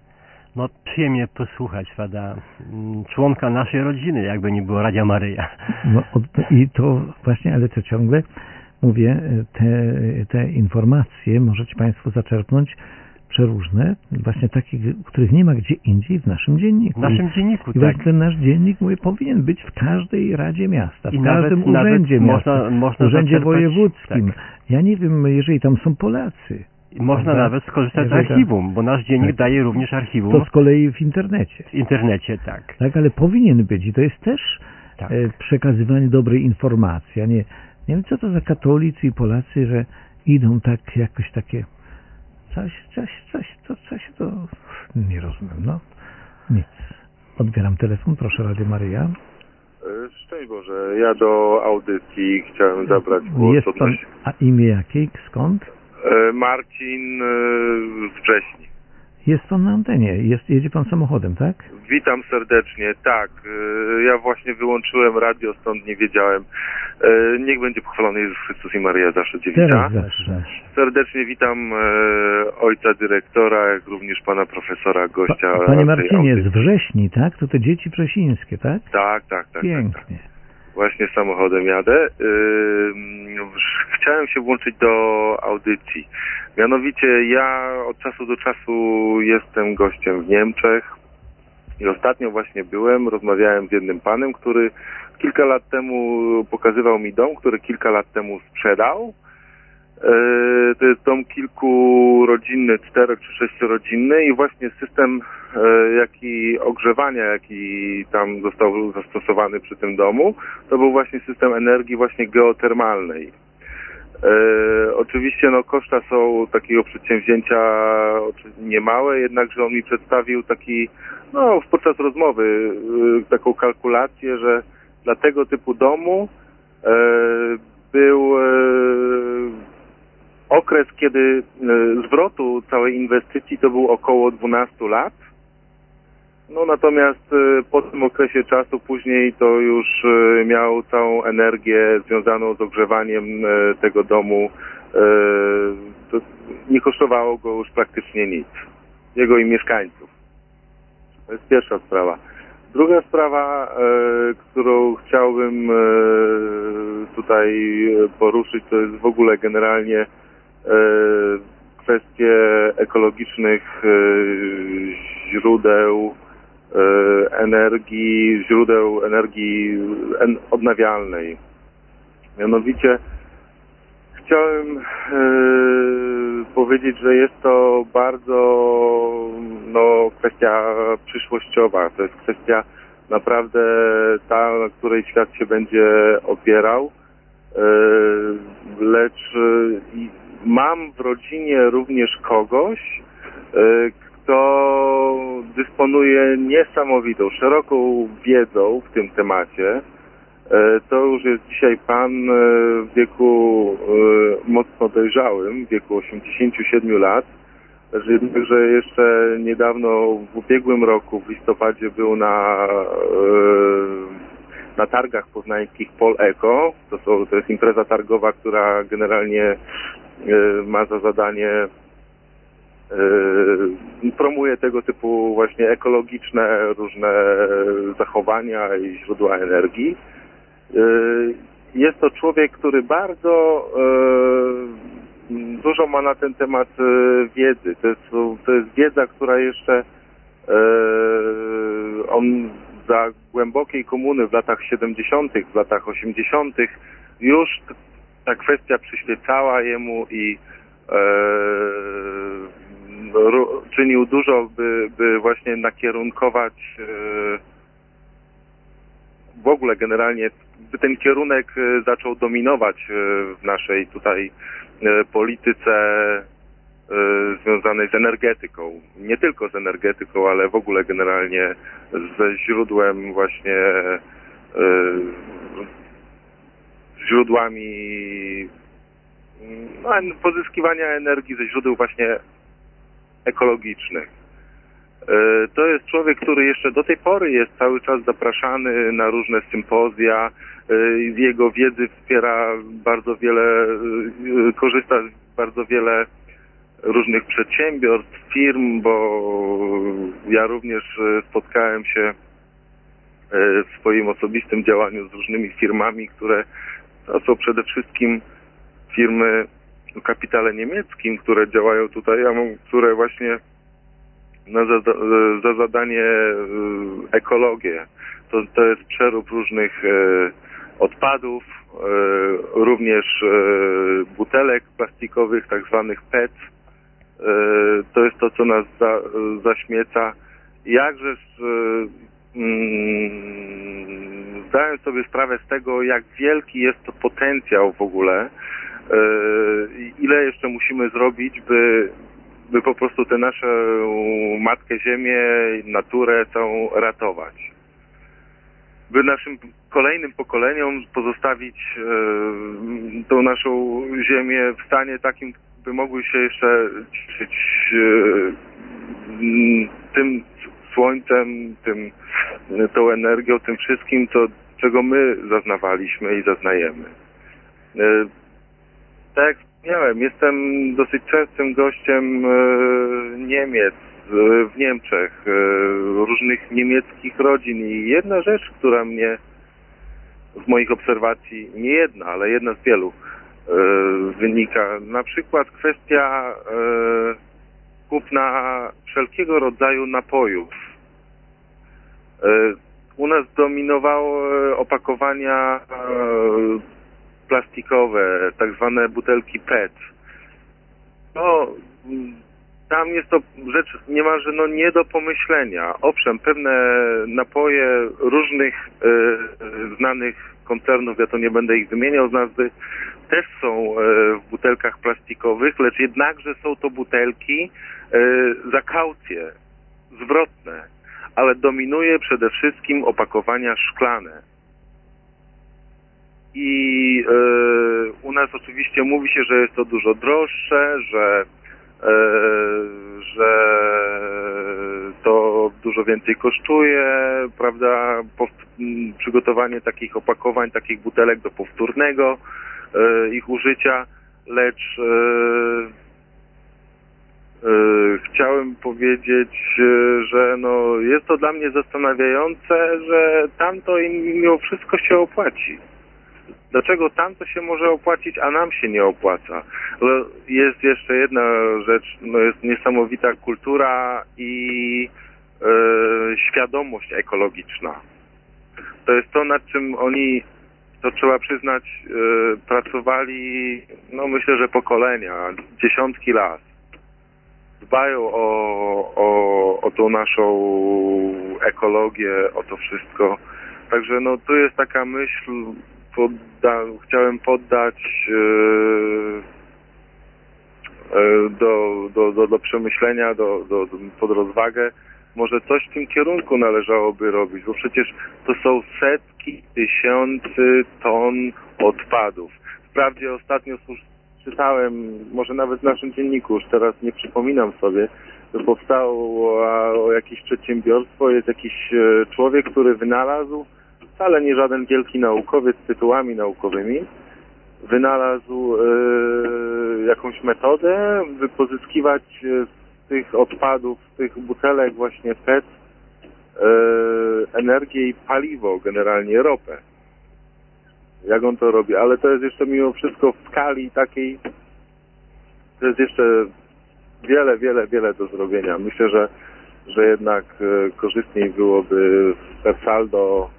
No przyjemnie posłuchać, prawda, mm, członka naszej rodziny, jakby nie było Radia Maryja. No, od, I to właśnie, ale to ciągle mówię, te, te informacje możecie Państwo zaczerpnąć przeróżne, właśnie takie, których nie ma gdzie indziej w naszym dzienniku. W naszym dzienniku, I tak. właśnie ten nasz dziennik, mówię, powinien być w każdej Radzie Miasta, w I każdym nawet- urzędzie nawet miasta, można- można urzędzie zaczerpać- wojewódzkim. tak. Ja nie wiem, jeżeli tam są Polacy. I można Prawda? nawet skorzystać z Jeżeli tam- archiwum, bo nasz dziennik Tak. daje również archiwum To z kolei w internecie. w internecie, tak. Tak, ale powinien być i to jest też Tak. e, przekazywanie dobrej informacji, a nie, nie wiem co to za katolicy i Polacy, że idą tak jakoś takie coś, coś, coś, to coś, to nie rozumiem, no nic. Odbieram telefon, proszę, Radio Maryja. E, Szczęść Boże, ja do audycji chciałem zabrać głos. Jest pan, odnośnie- a imię jakie, skąd? E, Marcin e, z Wrześni. Jest pan na antenie, jest, jedzie pan samochodem, tak? Witam serdecznie, tak, e, ja właśnie wyłączyłem radio, stąd nie wiedziałem. E, Niech będzie pochwalony Jezus Chrystus i Maryja zawsze dziewica. Teraz zawsze, zawsze. Serdecznie witam e, ojca dyrektora, jak również pana profesora, gościa. Pa, panie tej Marcinie, audycji. z Wrześni, tak? To te dzieci wrzesińskie, tak? Tak, tak, tak. Pięknie. Właśnie samochodem jadę. Yy, chciałem się włączyć do audycji. Mianowicie ja od czasu do czasu jestem gościem w Niemczech i ostatnio właśnie byłem, rozmawiałem z jednym panem, który kilka lat temu pokazywał mi dom, który kilka lat temu sprzedał. Yy, to jest dom kilkurodzinny, cztero czy sześciorodzinny i właśnie system yy, jaki ogrzewania, jaki tam został zastosowany przy tym domu, to był właśnie system energii właśnie geotermalnej. E, oczywiście no koszta są takiego przedsięwzięcia niemałe, jednakże on mi przedstawił taki, no podczas rozmowy e, taką kalkulację, że dla tego typu domu e, był e, okres, kiedy e, zwrotu całej inwestycji to był około dwanaście lat. No natomiast e, po tym okresie czasu później to już e, miał całą energię związaną z ogrzewaniem e, tego domu. E, to nie kosztowało go już praktycznie nic. Jego i mieszkańców. To jest pierwsza sprawa. Druga sprawa, e, którą chciałbym e, tutaj poruszyć, to jest w ogóle generalnie e, kwestie ekologicznych e, źródeł e, energii, źródeł energii en, odnawialnej. Mianowicie chciałem e, powiedzieć, że jest to bardzo no, kwestia przyszłościowa. To jest kwestia naprawdę ta, na której świat się będzie opierał. E, lecz e, mam w rodzinie również kogoś, e, kto dysponuje niesamowitą, szeroką wiedzą w tym temacie. To już jest dzisiaj pan w wieku mocno dojrzałym, w wieku osiemdziesięciu siedmiu lat. Jednakże jeszcze niedawno, w ubiegłym roku, w listopadzie był na, na targach poznańskich Pol Eco. To, są, to jest impreza targowa, która generalnie ma za zadanie promuje tego typu właśnie ekologiczne różne zachowania i źródła energii. Jest to człowiek, który bardzo dużo ma na ten temat wiedzy. To jest, to jest wiedza, która jeszcze on za głębokiej komuny w latach siedemdziesiątych, w latach osiemdziesiątych już ta kwestia przyświecała jemu i czynił dużo, by, by właśnie nakierunkować w ogóle generalnie, by ten kierunek zaczął dominować w naszej tutaj polityce związanej z energetyką. Nie tylko z energetyką, ale w ogóle generalnie ze źródłem właśnie źródłami no, pozyskiwania energii ze źródeł właśnie ekologicznych. To jest człowiek, który jeszcze do tej pory jest cały czas zapraszany na różne sympozja. Z jego wiedzy wspiera bardzo wiele, korzysta z bardzo wiele różnych przedsiębiorstw, firm, bo ja również spotkałem się w swoim osobistym działaniu z różnymi firmami, które to są przede wszystkim firmy o kapitale niemieckim, które działają tutaj, a które właśnie na za, za zadanie ekologię. To, to jest przerób różnych e, odpadów, e, również e, butelek plastikowych, tak zwanych P E T. E, to jest to, co nas za, zaśmieca. Jakżeż e, mm, zdałem sobie sprawę z tego, jak wielki jest to potencjał w ogóle, e, ile jeszcze musimy zrobić, by by po prostu tę naszą matkę ziemię, naturę całą ratować. By naszym kolejnym pokoleniom pozostawić e, tą naszą ziemię w stanie takim, by mogły się jeszcze cieszyć e, tym słońcem, tym, tą energią, tym wszystkim, co, czego my zaznawaliśmy i zaznajemy. E, tak jak wspomniałem, jestem dosyć częstym gościem e, Niemiec, e, w Niemczech, e, różnych niemieckich rodzin i jedna rzecz, która mnie z moich obserwacji, nie jedna, ale jedna z wielu e, wynika, na przykład kwestia e, kupna wszelkiego rodzaju napojów. E, u nas dominowały opakowania e, plastikowe, tak zwane butelki P E T. To tam jest to rzecz niemalże no nie do pomyślenia. Owszem, pewne napoje różnych e, znanych koncernów, ja to nie będę ich wymieniał z nazwy, też są e, w butelkach plastikowych, lecz jednakże są to butelki e, za kaucję, zwrotne, ale dominuje przede wszystkim opakowania szklane. I e, u nas oczywiście mówi się, że jest to dużo droższe, że e, że to dużo więcej kosztuje, prawda, Pow- przygotowanie takich opakowań, takich butelek do powtórnego e, ich użycia, lecz e, e, chciałem powiedzieć, e, że no, jest to dla mnie zastanawiające, że tamto im mimo wszystko się opłaci. Dlaczego tamto się może opłacić, a nam się nie opłaca? Jest jeszcze jedna rzecz, no jest niesamowita kultura i e, świadomość ekologiczna. To jest to, nad czym oni, to trzeba przyznać, e, pracowali, no myślę, że pokolenia, dziesiątki lat. Dbają o, o, o tą naszą ekologię, o to wszystko. Także no tu jest taka myśl, Podda, chciałem poddać yy, yy, do, do, do, do przemyślenia, do, do, do, pod rozwagę. Może coś w tym kierunku należałoby robić, bo przecież to są setki tysięcy ton odpadów. Wprawdzie ostatnio czytałem, może nawet w naszym dzienniku, już teraz nie przypominam sobie, że powstało jakieś przedsiębiorstwo, jest jakiś człowiek, który wynalazł, wcale nie żaden wielki naukowiec z tytułami naukowymi, wynalazł e, jakąś metodę, by pozyskiwać z tych odpadów, z tych butelek właśnie P E T e, energię i paliwo, generalnie ropę. Jak on to robi? Ale to jest jeszcze mimo wszystko w skali takiej, to jest jeszcze wiele, wiele, wiele do zrobienia. Myślę, że, że jednak e, korzystniej byłoby w Persaldo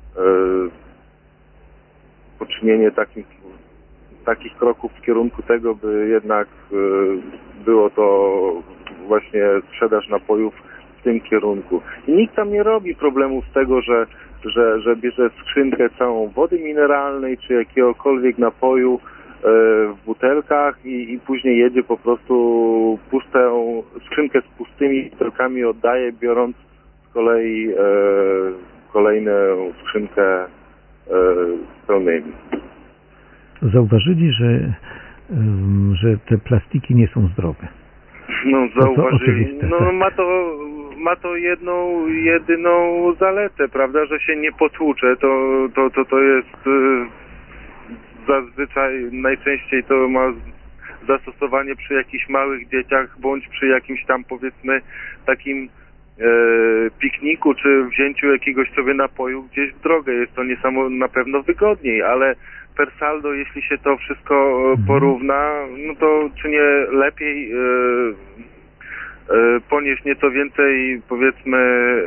poczynienie takich, takich kroków w kierunku tego, by jednak było to właśnie sprzedaż napojów w tym kierunku. I nikt tam nie robi problemu z tego, że, że, że bierze skrzynkę całą wody mineralnej czy jakiegokolwiek napoju w butelkach i, i później jedzie po prostu pustą skrzynkę z pustymi butelkami oddaje, biorąc z kolei e, kolejną skrzynkę e, pełnymi. Zauważyli, że, że te plastiki nie są zdrowe. No zauważyli. No, no ma to ma to jedną, jedyną zaletę, prawda, że się nie potłucze. To, to, to, to jest e, zazwyczaj, najczęściej to ma zastosowanie przy jakichś małych dzieciach, bądź przy jakimś tam, powiedzmy, takim e, pikniku, czy wzięciu jakiegoś sobie napoju gdzieś w drogę. Jest to niesamo, na pewno wygodniej, ale per saldo, jeśli się to wszystko porówna, no to czy nie lepiej e, e, ponieść nieco więcej, powiedzmy,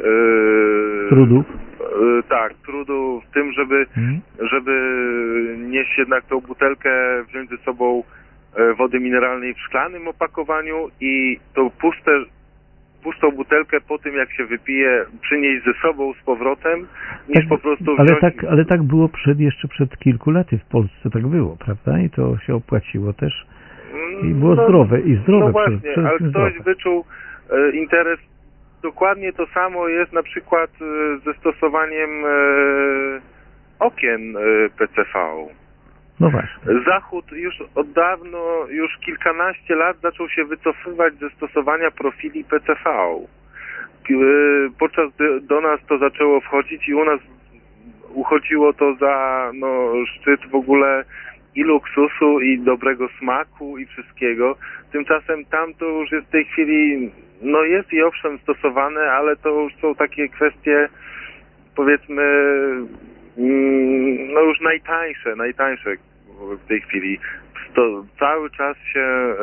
e, trudów? E, tak, trudu w tym, żeby, hmm. żeby nieść jednak tą butelkę, wziąć ze sobą e, wody mineralnej w szklanym opakowaniu i tą puste, pustą butelkę po tym, jak się wypije, przynieść ze sobą z powrotem, niż tak, po prostu wziąć... Ale tak, ale tak było przed, jeszcze przed kilku laty w Polsce, tak było, prawda? I to się opłaciło też i było no, zdrowe, i zdrowe. No właśnie, przed, przed ale ktoś zdrowe. wyczuł e, interes. Dokładnie to samo jest na przykład ze stosowaniem e, okien e, P C V. No właśnie. Zachód już od dawno, już kilkanaście lat zaczął się wycofywać ze stosowania profili P C V. E, podczas gdy do nas to zaczęło wchodzić i u nas uchodziło to za no, szczyt w ogóle i luksusu, i dobrego smaku, i wszystkiego. Tymczasem tam to już jest w tej chwili, no jest i owszem stosowane, ale to już są takie kwestie, powiedzmy, no już najtańsze, najtańsze w tej chwili. Sto, cały czas się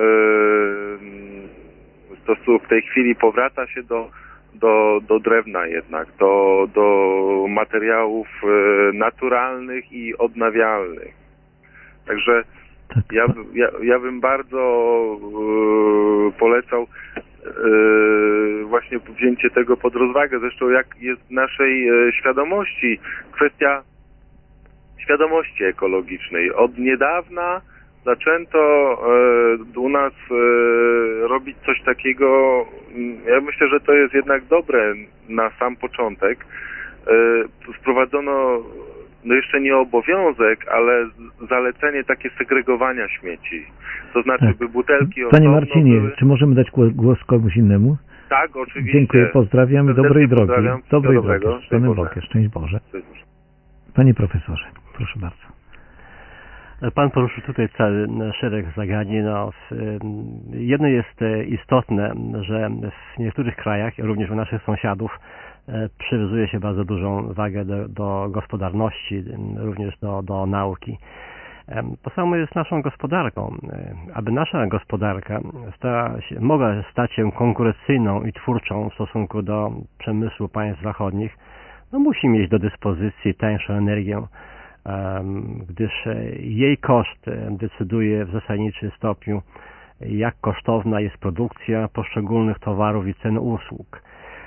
yy, stosu, w tej chwili powraca się do, do, do drewna jednak, do, do materiałów yy, naturalnych i odnawialnych. Także ja, ja, ja bym bardzo yy, polecał. yy, właśnie wzięcie tego pod rozwagę. Zresztą jak jest w naszej yy, świadomości kwestia świadomości ekologicznej. Od niedawna zaczęto e, u nas e, robić coś takiego, ja myślę, że to jest jednak dobre na sam początek. E, wprowadzono, no jeszcze nie obowiązek, ale zalecenie takie segregowania śmieci. To znaczy, tak. by butelki Panie osobno Marcinie, były... czy możemy dać głos komuś innemu? Tak, oczywiście. Dziękuję, pozdrawiamy, dobrej drogi. Pozdrawiam. Dobrej dobrego. drogi, z Panem Bogiem, szczęść Boże. Panie profesorze, proszę bardzo. Pan poruszył tutaj cały szereg zagadnień. No, jedno jest istotne, że w niektórych krajach, również u naszych sąsiadów, przywiązuje się bardzo dużą wagę do, do gospodarności, również do, do nauki. To samo jest naszą gospodarką. Aby nasza gospodarka stała się, mogła stać się konkurencyjną i twórczą w stosunku do przemysłu państw zachodnich, no musi mieć do dyspozycji tańszą energię, gdyż jej koszt decyduje w zasadniczym stopniu, jak kosztowna jest produkcja poszczególnych towarów i cen usług.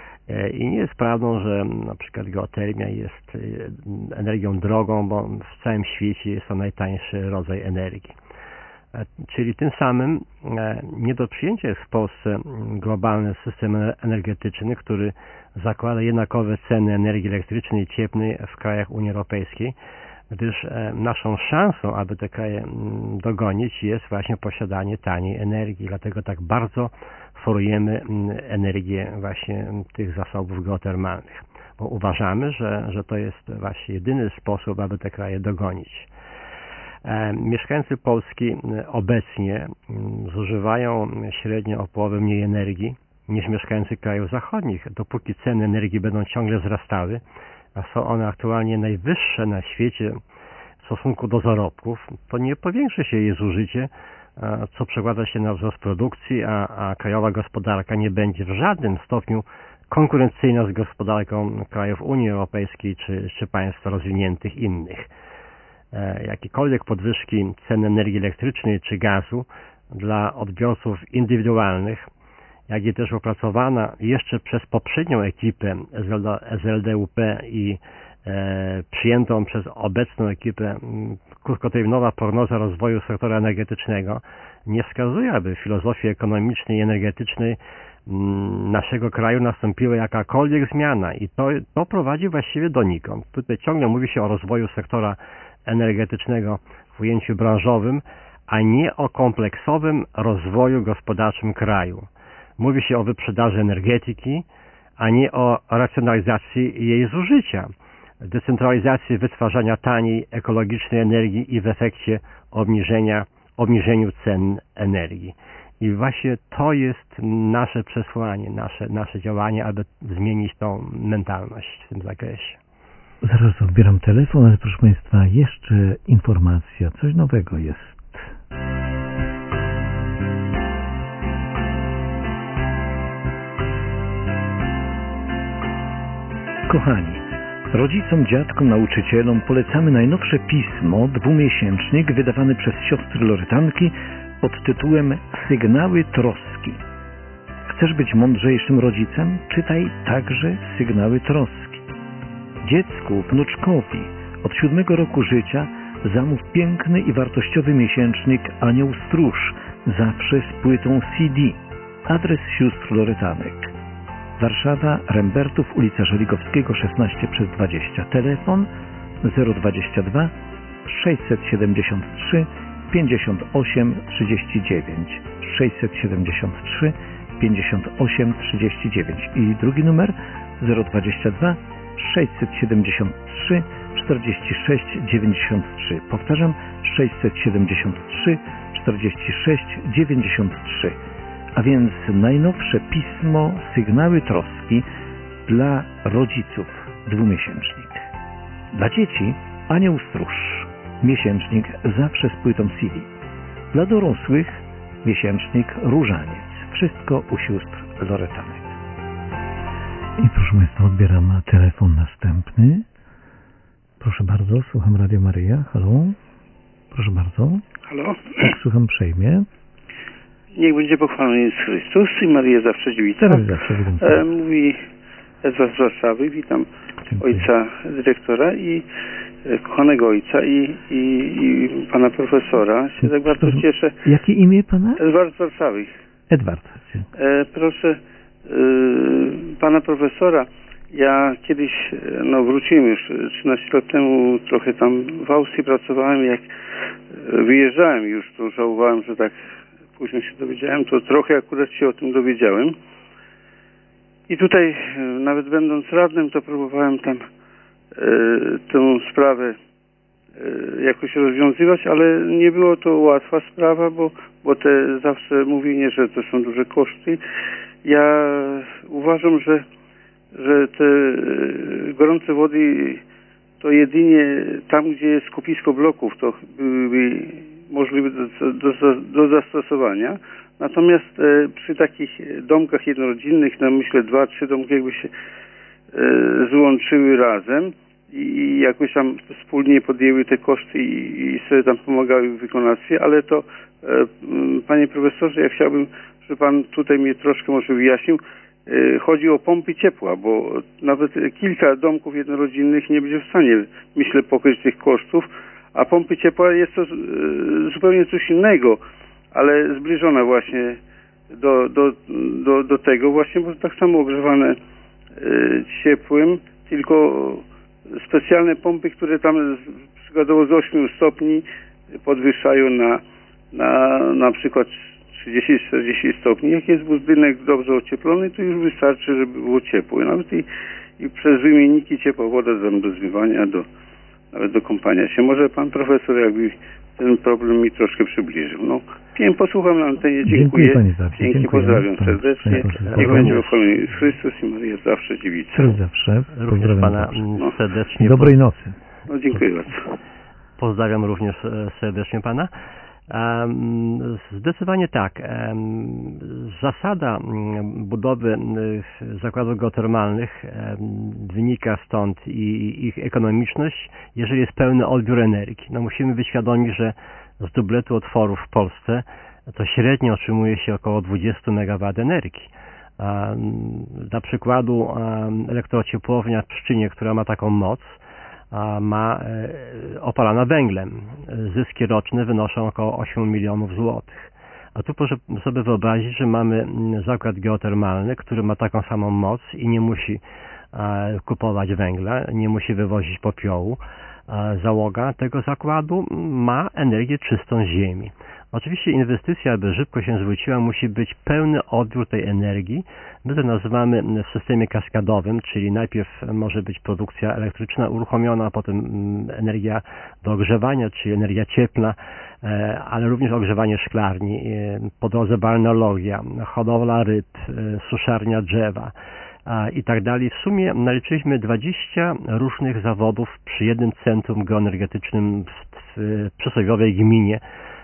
I nie jest prawdą, że na przykład geotermia jest energią drogą, bo w całym świecie jest to najtańszy rodzaj energii. Czyli tym samym nie do przyjęcia jest w Polsce globalny system energetyczny, który zakłada jednakowe ceny energii elektrycznej i cieplnej w krajach Unii Europejskiej, gdyż naszą szansą, aby te kraje dogonić, jest właśnie posiadanie taniej energii. Dlatego tak bardzo forujemy energię właśnie tych zasobów geotermalnych, bo uważamy, że, że to jest właśnie jedyny sposób, aby te kraje dogonić. Mieszkańcy Polski obecnie zużywają średnio o połowę mniej energii niż mieszkańcy krajów zachodnich. Dopóki ceny energii będą ciągle wzrastały, a są one aktualnie najwyższe na świecie w stosunku do zarobków, to nie powiększy się jej zużycie, co przekłada się na wzrost produkcji, a, a krajowa gospodarka nie będzie w żadnym stopniu konkurencyjna z gospodarką krajów Unii Europejskiej czy, czy państw rozwiniętych innych. Jakiekolwiek podwyżki cen energii elektrycznej czy gazu dla odbiorców indywidualnych, jak i też opracowana jeszcze przez poprzednią ekipę S L D U P i e, przyjętą przez obecną ekipę krótkoterminowa prognoza rozwoju sektora energetycznego nie wskazuje, aby w filozofii ekonomicznej i energetycznej m, naszego kraju nastąpiła jakakolwiek zmiana i to, to prowadzi właściwie donikąd. Tutaj ciągle mówi się o rozwoju sektora energetycznego w ujęciu branżowym, a nie o kompleksowym rozwoju gospodarczym kraju. Mówi się o wyprzedaży energetyki, a nie o racjonalizacji jej zużycia, decentralizacji wytwarzania taniej, ekologicznej energii i w efekcie obniżenia, obniżeniu cen energii. I właśnie to jest nasze przesłanie, nasze, nasze działanie, aby zmienić tą mentalność w tym zakresie. Zaraz odbieram telefon, ale proszę Państwa, jeszcze informacja, coś nowego jest. Kochani, rodzicom, dziadkom, nauczycielom polecamy najnowsze pismo, dwumiesięcznik wydawany przez siostry Lorytanki pod tytułem Sygnały troski. Chcesz być mądrzejszym rodzicem? Czytaj także Sygnały troski. Dziecku, wnuczkowi od siódmego roku życia zamów piękny i wartościowy miesięcznik Anioł Stróż, zawsze z płytą C D. Adres sióstr Lorytanek. Warszawa, Rembertów, ulica Żeligowskiego szesnaście przez dwadzieścia. Telefon zero dwadzieścia dwa sześćset siedemdziesiąt trzy pięćdziesiąt osiem trzydzieści dziewięć sześćset siedemdziesiąt trzy pięćdziesiąt osiem trzydzieści dziewięć i drugi numer zero dwadzieścia dwa sześćset siedemdziesiąt trzy czterdzieści sześć dziewięćdziesiąt trzy. Powtarzam, sześćset siedemdziesiąt trzy czterdzieści sześć dziewięćdziesiąt trzy. A więc najnowsze pismo Sygnały troski dla rodziców, dwumiesięcznik. Dla dzieci Anioł Stróż, miesięcznik zawsze z płytą C D. Dla dorosłych miesięcznik Różaniec. Wszystko u sióstr Lorytanek. I proszę Państwa, odbieram telefon następny. Proszę bardzo, słucham Radio Maryja. Halo? Proszę bardzo. Halo? Tak, słucham, przejmie. Niech będzie pochwalony Jezus Chrystus i Maryja zawsze dziewica. E, mówi Edward z Warszawy. Witam Dziękuję. Ojca dyrektora i e, kochanego ojca i, i, i pana profesora. Się tak bardzo cieszę. Jakie imię pana? Edward z Warszawy. Edward. E, proszę e, pana profesora. Ja kiedyś, no wróciłem już trzynaście lat temu, trochę tam w Austrii pracowałem. Jak wyjeżdżałem już, to żałowałem, że tak późno się dowiedziałem, to trochę akurat się o tym dowiedziałem. I tutaj, nawet będąc radnym, to próbowałem tam e, tę sprawę e, jakoś rozwiązywać, ale nie było to łatwa sprawa, bo, bo te zawsze mówienie, że to są duże koszty. Ja uważam, że, że te gorące wody to jedynie tam, gdzie jest skupisko bloków, to byłyby możliwe do, do, do zastosowania. Natomiast e, przy takich domkach jednorodzinnych, no myślę dwa, trzy domki jakby się e, złączyły razem i, i jakoś tam wspólnie podjęły te koszty i, i sobie tam pomagały w wykonawstwie, ale to e, panie profesorze, ja chciałbym, żeby pan tutaj mnie troszkę może wyjaśnił, e, chodzi o pompy ciepła, bo nawet kilka domków jednorodzinnych nie będzie w stanie, myślę, pokryć tych kosztów, a pompy ciepła jest to e, zupełnie coś innego, ale zbliżona właśnie do, do, do, do tego właśnie, bo tak samo ogrzewane y, ciepłym, tylko specjalne pompy, które tam z, przykładowo z ośmiu stopni podwyższają na na, na przykład trzydzieści czterdzieści stopni. Jak jest budynek dobrze ocieplony, to już wystarczy, żeby było ciepło. Nawet i, i przez wymienniki ciepła woda do zmywania, do, nawet do kąpania się. Może pan profesor jakby ten problem mi troszkę przybliżył. No, pięknie posłucham na antenie. Dziękuję. Dziękuję Panie Dzięki, pozdrawiam serdecznie. Niech będzie pochwalony Jezus Chrystus i Maryja zawsze dziewica. Zawsze. Również Pana no. serdecznie. Dobrej nocy. No, dziękuję bardzo. Pozdrawiam również serdecznie Pana. Zdecydowanie tak. Zasada budowy zakładów geotermalnych wynika stąd i ich ekonomiczność, jeżeli jest pełny odbiór energii. No musimy być świadomi, że z dubletu otworów w Polsce to średnio otrzymuje się około dwadzieścia megawatów energii. Dla przykładu elektrociepłownia w Pszczynie, która ma taką moc, ma opalana węglem. Zyski roczne wynoszą około osiem milionów złotych. A tu proszę sobie wyobrazić, że mamy zakład geotermalny, który ma taką samą moc i nie musi kupować węgla, nie musi wywozić popiołu. Załoga tego zakładu ma energię czystą z ziemi. Oczywiście inwestycja, aby szybko się zwróciła, musi być pełny odbiór tej energii. My to nazywamy w systemie kaskadowym, czyli najpierw może być produkcja elektryczna uruchomiona, a potem energia do ogrzewania, czyli energia cieplna, ale również ogrzewanie szklarni, po drodze balneologia, hodowla ryb, suszarnia drzewa i tak dalej. W sumie naliczyliśmy dwadzieścia różnych zawodów przy jednym centrum geoenergetycznym w przysłowiowej gminie.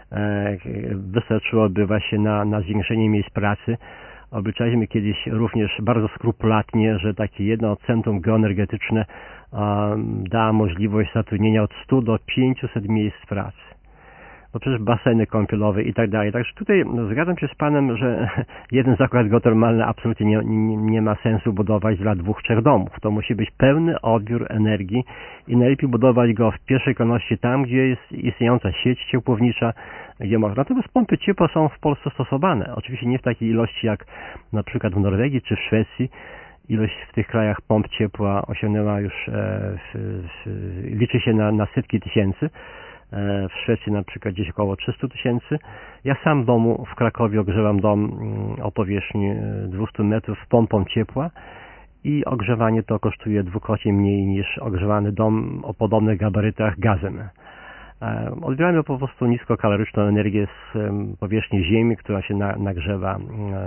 Wystarczyłoby właśnie na, na zwiększenie miejsc pracy. Obliczaliśmy kiedyś również bardzo skrupulatnie, że takie jedno centrum geoenergetyczne um, da możliwość zatrudnienia od stu do pięciuset miejsc pracy. No przecież baseny kąpielowe i tak dalej. Także tutaj zgadzam się z Panem, że jeden zakład geotermalny absolutnie nie, nie, nie ma sensu budować dla dwóch, trzech domów. To musi być pełny odbiór energii i najlepiej budować go w pierwszej kolejności tam, gdzie jest istniejąca sieć ciepłownicza, gdzie można. Natomiast pompy ciepła są w Polsce stosowane. Oczywiście nie w takiej ilości jak na przykład w Norwegii czy w Szwecji. Ilość w tych krajach pomp ciepła osiągnęła już, e, w, w, liczy się na, na setki tysięcy. W Szwecji na przykład gdzieś około trzysta tysięcy. Ja sam w domu w Krakowie ogrzewam dom o powierzchni dwieście metrów pompą ciepła i ogrzewanie to kosztuje dwukrotnie mniej niż ogrzewany dom o podobnych gabarytach gazem. Odbieramy po prostu niskokaloryczną energię z powierzchni ziemi, która się na, nagrzewa,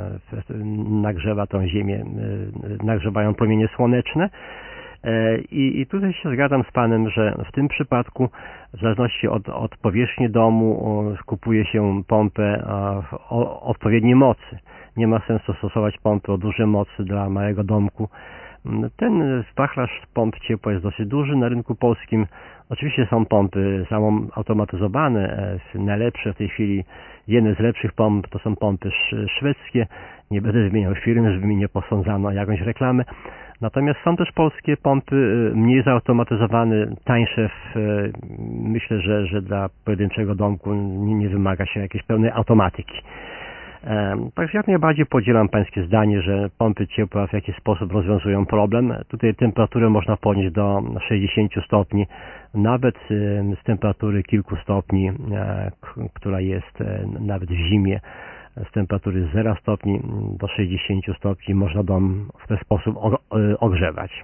nagrzewa tą ziemię, nagrzewają promienie słoneczne. I, I tutaj się zgadzam z Panem, że w tym przypadku w zależności od, od powierzchni domu kupuje się pompę o odpowiedniej mocy. Nie ma sensu stosować pompy o dużej mocy dla małego domku, Ten wachlarz pomp ciepła jest dosyć duży na rynku polskim. Oczywiście są pompy automatyzowane, najlepsze w tej chwili, jedne z lepszych pomp to są pompy szwedzkie. Nie będę wymieniał firmy, żeby mi nie posądzano o jakąś reklamę. Natomiast są też polskie pompy mniej zautomatyzowane, tańsze. W, myślę, że, że dla pojedynczego domku nie, nie wymaga się jakiejś pełnej automatyki. Także jak najbardziej podzielam pańskie zdanie, że pompy ciepła w jakiś sposób rozwiązują problem. Tutaj temperaturę można podnieść do sześćdziesięciu stopni, nawet z temperatury kilku stopni, która jest nawet w zimie, z temperatury zera stopni do sześćdziesięciu stopni można dom w ten sposób ogrzewać.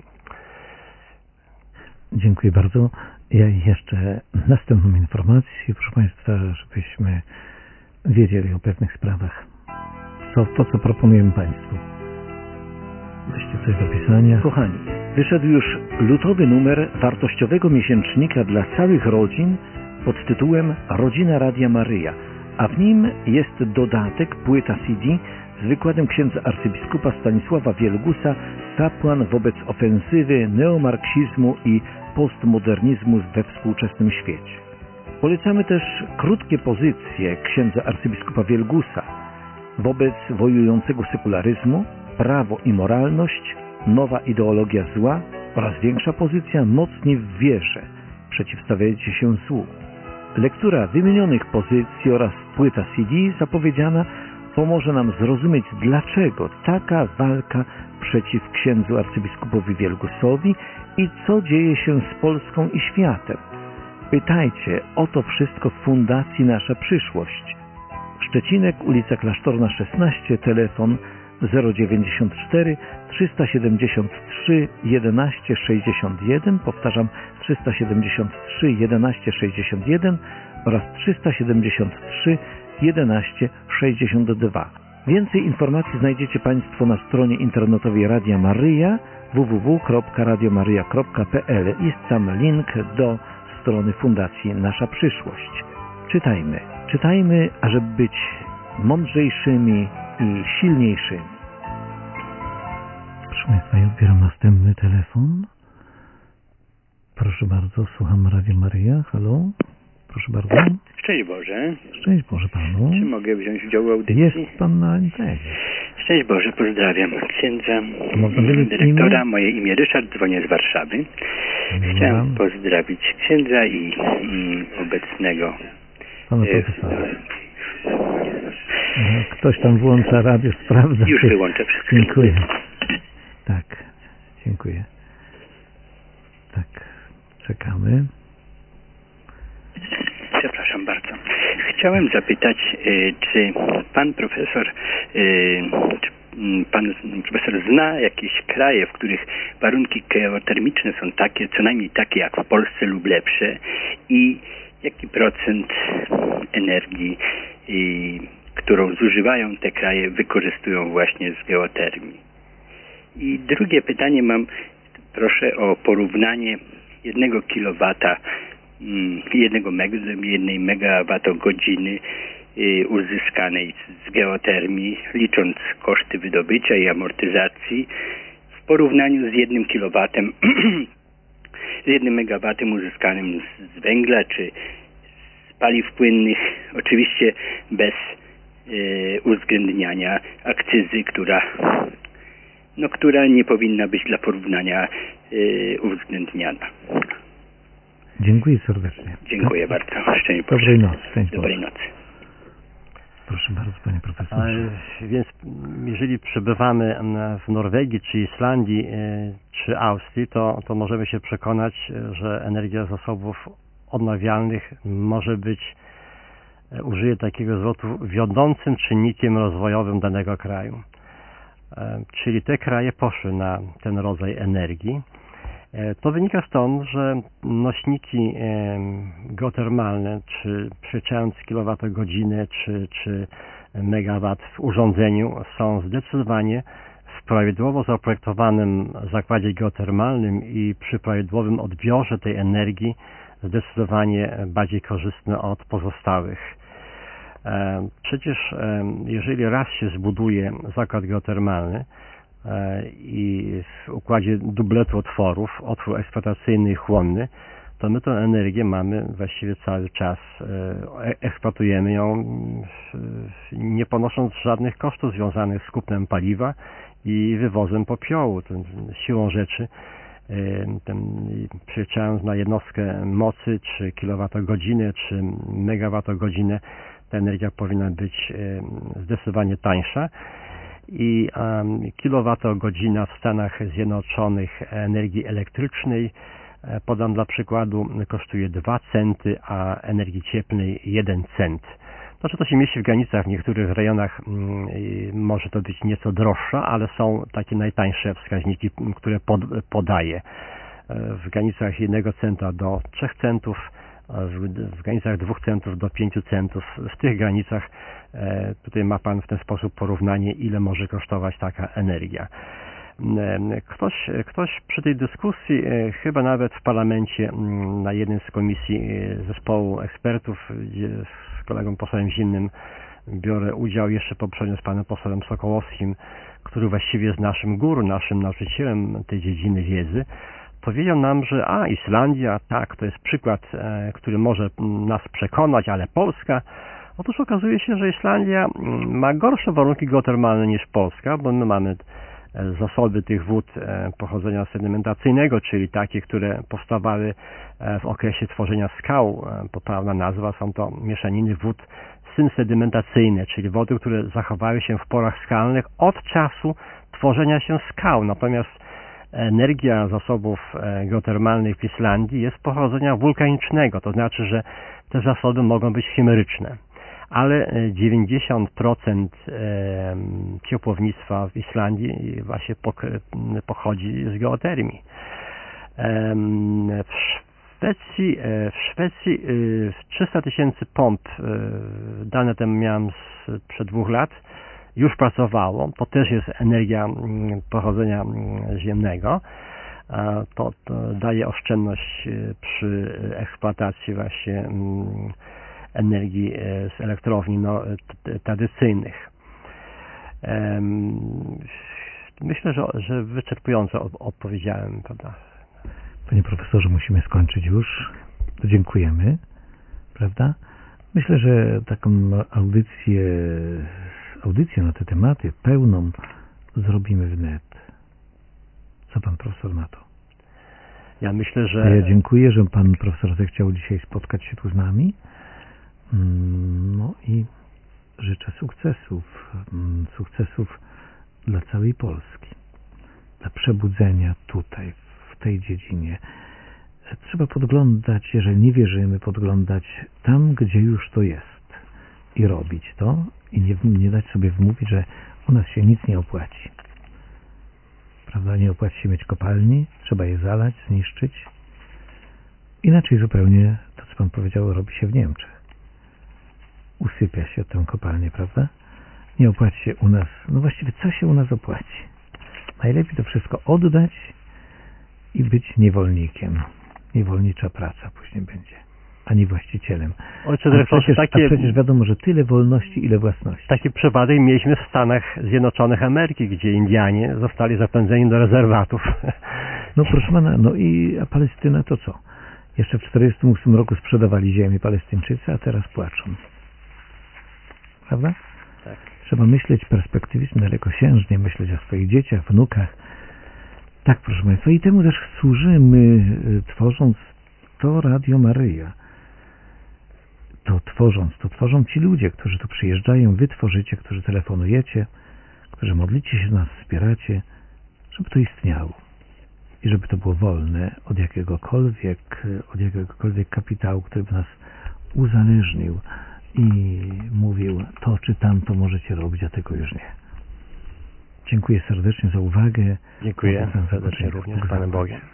Dziękuję bardzo. Ja jeszcze następną informację, proszę Państwa, żebyśmy wiedzieli o pewnych sprawach. To, to co proponujemy Państwu. Weźcie coś do pisania. Kochani, wyszedł już lutowy numer wartościowego miesięcznika dla całych rodzin pod tytułem Rodzina Radia Maryja, a w nim jest dodatek, płyta C D z wykładem księdza arcybiskupa Stanisława Wielgusa, kapłan wobec ofensywy neomarksizmu i postmodernizmu we współczesnym świecie. Polecamy też krótkie pozycje księdza arcybiskupa Wielgusa wobec wojującego sekularyzmu, prawo i moralność, nowa ideologia zła oraz większa pozycja mocni w wierze, przeciwstawiajcie się złu. Lektura wymienionych pozycji oraz płyta C D zapowiedziana pomoże nam zrozumieć, dlaczego taka walka przeciw księdzu arcybiskupowi Wielgusowi i co dzieje się z Polską i światem. Pytajcie o to wszystko w Fundacji Nasza Przyszłość. Szczecinek, ulica Klasztorna szesnaście, telefon zero dziewięćdziesiąt cztery trzysta siedemdziesiąt trzy jedenaście sześćdziesiąt jeden, powtarzam trzysta siedemdziesiąt trzy jedenaście sześćdziesiąt jeden oraz trzysta siedemdziesiąt trzy jedenaście sześćdziesiąt dwa. Więcej informacji znajdziecie Państwo na stronie internetowej Radia Maryja w w w kropka radio maryja kropka p l. Jest tam link do strony Fundacji Nasza Przyszłość. Czytajmy, czytajmy, ażeby być mądrzejszymi i silniejszymi. Proszę Państwa, ja odbieram następny telefon. Proszę bardzo, słucham Radia Maryja. Halo? Proszę bardzo. Szczęść Boże. Szczęść Boże Panu. Czy mogę wziąć udział w audycji? Jest Pan na antenie. Szczęść Boże, pozdrawiam księdza, Można dyrektora. imię? Moje imię Ryszard, dzwonię z Warszawy. Chciałem pozdrowić księdza i, i obecnego Pana profesora. Ktoś tam włącza radio, sprawdza. Już wyłączę wszystko. Dziękuję. Tak, dziękuję. Tak, czekamy. Przepraszam bardzo. Chciałem zapytać, czy pan profesor, czy pan profesor zna jakieś kraje, w których warunki geotermiczne są takie, co najmniej takie jak w Polsce lub lepsze, i jaki procent energii, którą zużywają te kraje, wykorzystują właśnie z geotermii? I drugie pytanie mam, proszę o porównanie jednego kilowata, jednego meg, jednej megawattogodziny uzyskanej z geotermii, licząc koszty wydobycia i amortyzacji, w porównaniu z jednym kilowatem, z jednym megawatem uzyskanym z, z węgla czy z paliw płynnych, oczywiście bez e, uwzględniania akcyzy, która, no, która nie powinna być dla porównania e, uwzględniana. Dziękuję serdecznie. Dziękuję tak? bardzo. Szczęść Boże. Dobrej nocy. Szczęść Dobrej Boże. nocy. Proszę bardzo, panie profesorze. Ale, więc jeżeli przebywamy w Norwegii, czy Islandii, czy Austrii, to, to możemy się przekonać, że energia z zasobów odnawialnych może być, użyję takiego zwrotu, wiodącym czynnikiem rozwojowym danego kraju. Czyli te kraje poszły na ten rodzaj energii. To wynika stąd, że nośniki geotermalne, czy przeliczając kilowatogodzinę, czy, czy megawat w urządzeniu, są zdecydowanie w prawidłowo zaprojektowanym zakładzie geotermalnym i przy prawidłowym odbiorze tej energii zdecydowanie bardziej korzystne od pozostałych. Przecież jeżeli raz się zbuduje zakład geotermalny, i w układzie dubletu otworów, otwór eksploatacyjny i chłonny, to my tę energię mamy właściwie cały czas, eksploatujemy ją nie ponosząc żadnych kosztów związanych z kupnem paliwa i wywozem popiołu. Siłą rzeczy, ten, przeliczając na jednostkę mocy, czy kilowatogodzinę, czy megawatogodzinę, ta energia powinna być zdecydowanie tańsza. I um, kilowatogodzina w Stanach Zjednoczonych energii elektrycznej, podam dla przykładu, kosztuje dwa centy, a energii cieplnej jeden cent. To, że to się mieści w granicach, w niektórych rejonach mm, może to być nieco droższa, ale są takie najtańsze wskaźniki, które pod, podaję. W granicach jednego centa do trzech centów, w, w granicach dwóch centów do pięciu centów. W tych granicach e, tutaj ma Pan w ten sposób porównanie, ile może kosztować taka energia. Ktoś, ktoś przy tej dyskusji, chyba nawet w parlamencie, na jednej z komisji zespołu ekspertów, gdzie z kolegą posłem Zimnym biorę udział jeszcze poprzednio z panem posłem Sokołowskim, który właściwie jest naszym guru, naszym nauczycielem tej dziedziny wiedzy, powiedział nam, że a, Islandia, tak, to jest przykład, który może nas przekonać, ale Polska. Otóż okazuje się, że Islandia ma gorsze warunki geotermalne niż Polska, bo my mamy zasoby tych wód pochodzenia sedymentacyjnego, czyli takie, które powstawały w okresie tworzenia skał. Poprawna nazwa, są to mieszaniny wód synsedymentacyjne, czyli wody, które zachowały się w porach skalnych od czasu tworzenia się skał. Natomiast energia zasobów geotermalnych w Islandii jest pochodzenia wulkanicznego, to znaczy, że te zasoby mogą być chimeryczne. Ale dziewięćdziesiąt procent ciepłownictwa w Islandii właśnie pochodzi z geotermii. W Szwecji, w Szwecji trzysta tysięcy pomp, dane te miałem sprzed dwóch lat, już pracowało. To też jest energia pochodzenia ziemnego. To, to daje oszczędność przy eksploatacji właśnie energii z elektrowni no, tradycyjnych. Myślę, że, że wyczerpująco odpowiedziałem, prawda? Panie profesorze, musimy skończyć już. Dziękujemy, prawda? Myślę, że taką audycję, audycję na te tematy pełną zrobimy wnet. Co pan profesor na to? Ja myślę, że... Ja dziękuję, że pan profesor zechciał dzisiaj spotkać się tu z nami. No i życzę sukcesów, sukcesów dla całej Polski, dla przebudzenia tutaj, w tej dziedzinie. Trzeba podglądać, jeżeli nie wierzymy, podglądać tam, gdzie już to jest i robić to i nie, nie dać sobie wmówić, że u nas się nic nie opłaci. Prawda? Nie opłaci się mieć kopalni, trzeba je zalać, zniszczyć. Inaczej zupełnie to, co pan powiedział, robi się w Niemczech. Usypia się tę kopalnię, prawda? Nie opłaci się u nas, no właściwie co się u nas opłaci? Najlepiej to wszystko oddać i być niewolnikiem. Niewolnicza praca później będzie, a nie właścicielem. Ojcze a, przecież, takie, a przecież wiadomo, że tyle wolności, ile własności. Taki przypadek mieliśmy w Stanach Zjednoczonych Ameryki, gdzie Indianie zostali zapędzeni do rezerwatów. No proszę pana, no i a Palestyna to co? Jeszcze w tysiąc dziewięćset czterdziestym ósmym roku sprzedawali ziemię Palestyńczycy, a teraz płaczą. Prawda? Tak. Trzeba myśleć perspektywicznie, dalekosiężnie, myśleć o swoich dzieciach, wnukach. Tak, proszę Państwa, i temu też służymy, tworząc to Radio Maryja. To tworząc, to tworzą ci ludzie, którzy tu przyjeżdżają, wy tworzycie, którzy telefonujecie, którzy modlicie się, nas wspieracie, żeby to istniało. I żeby to było wolne od jakiegokolwiek, od jakiegokolwiek kapitału, który by nas uzależnił i mówił, to czy tamto możecie robić, a tego już nie. Dziękuję serdecznie za uwagę. Dziękuję serdecznie również z Panem Bogiem.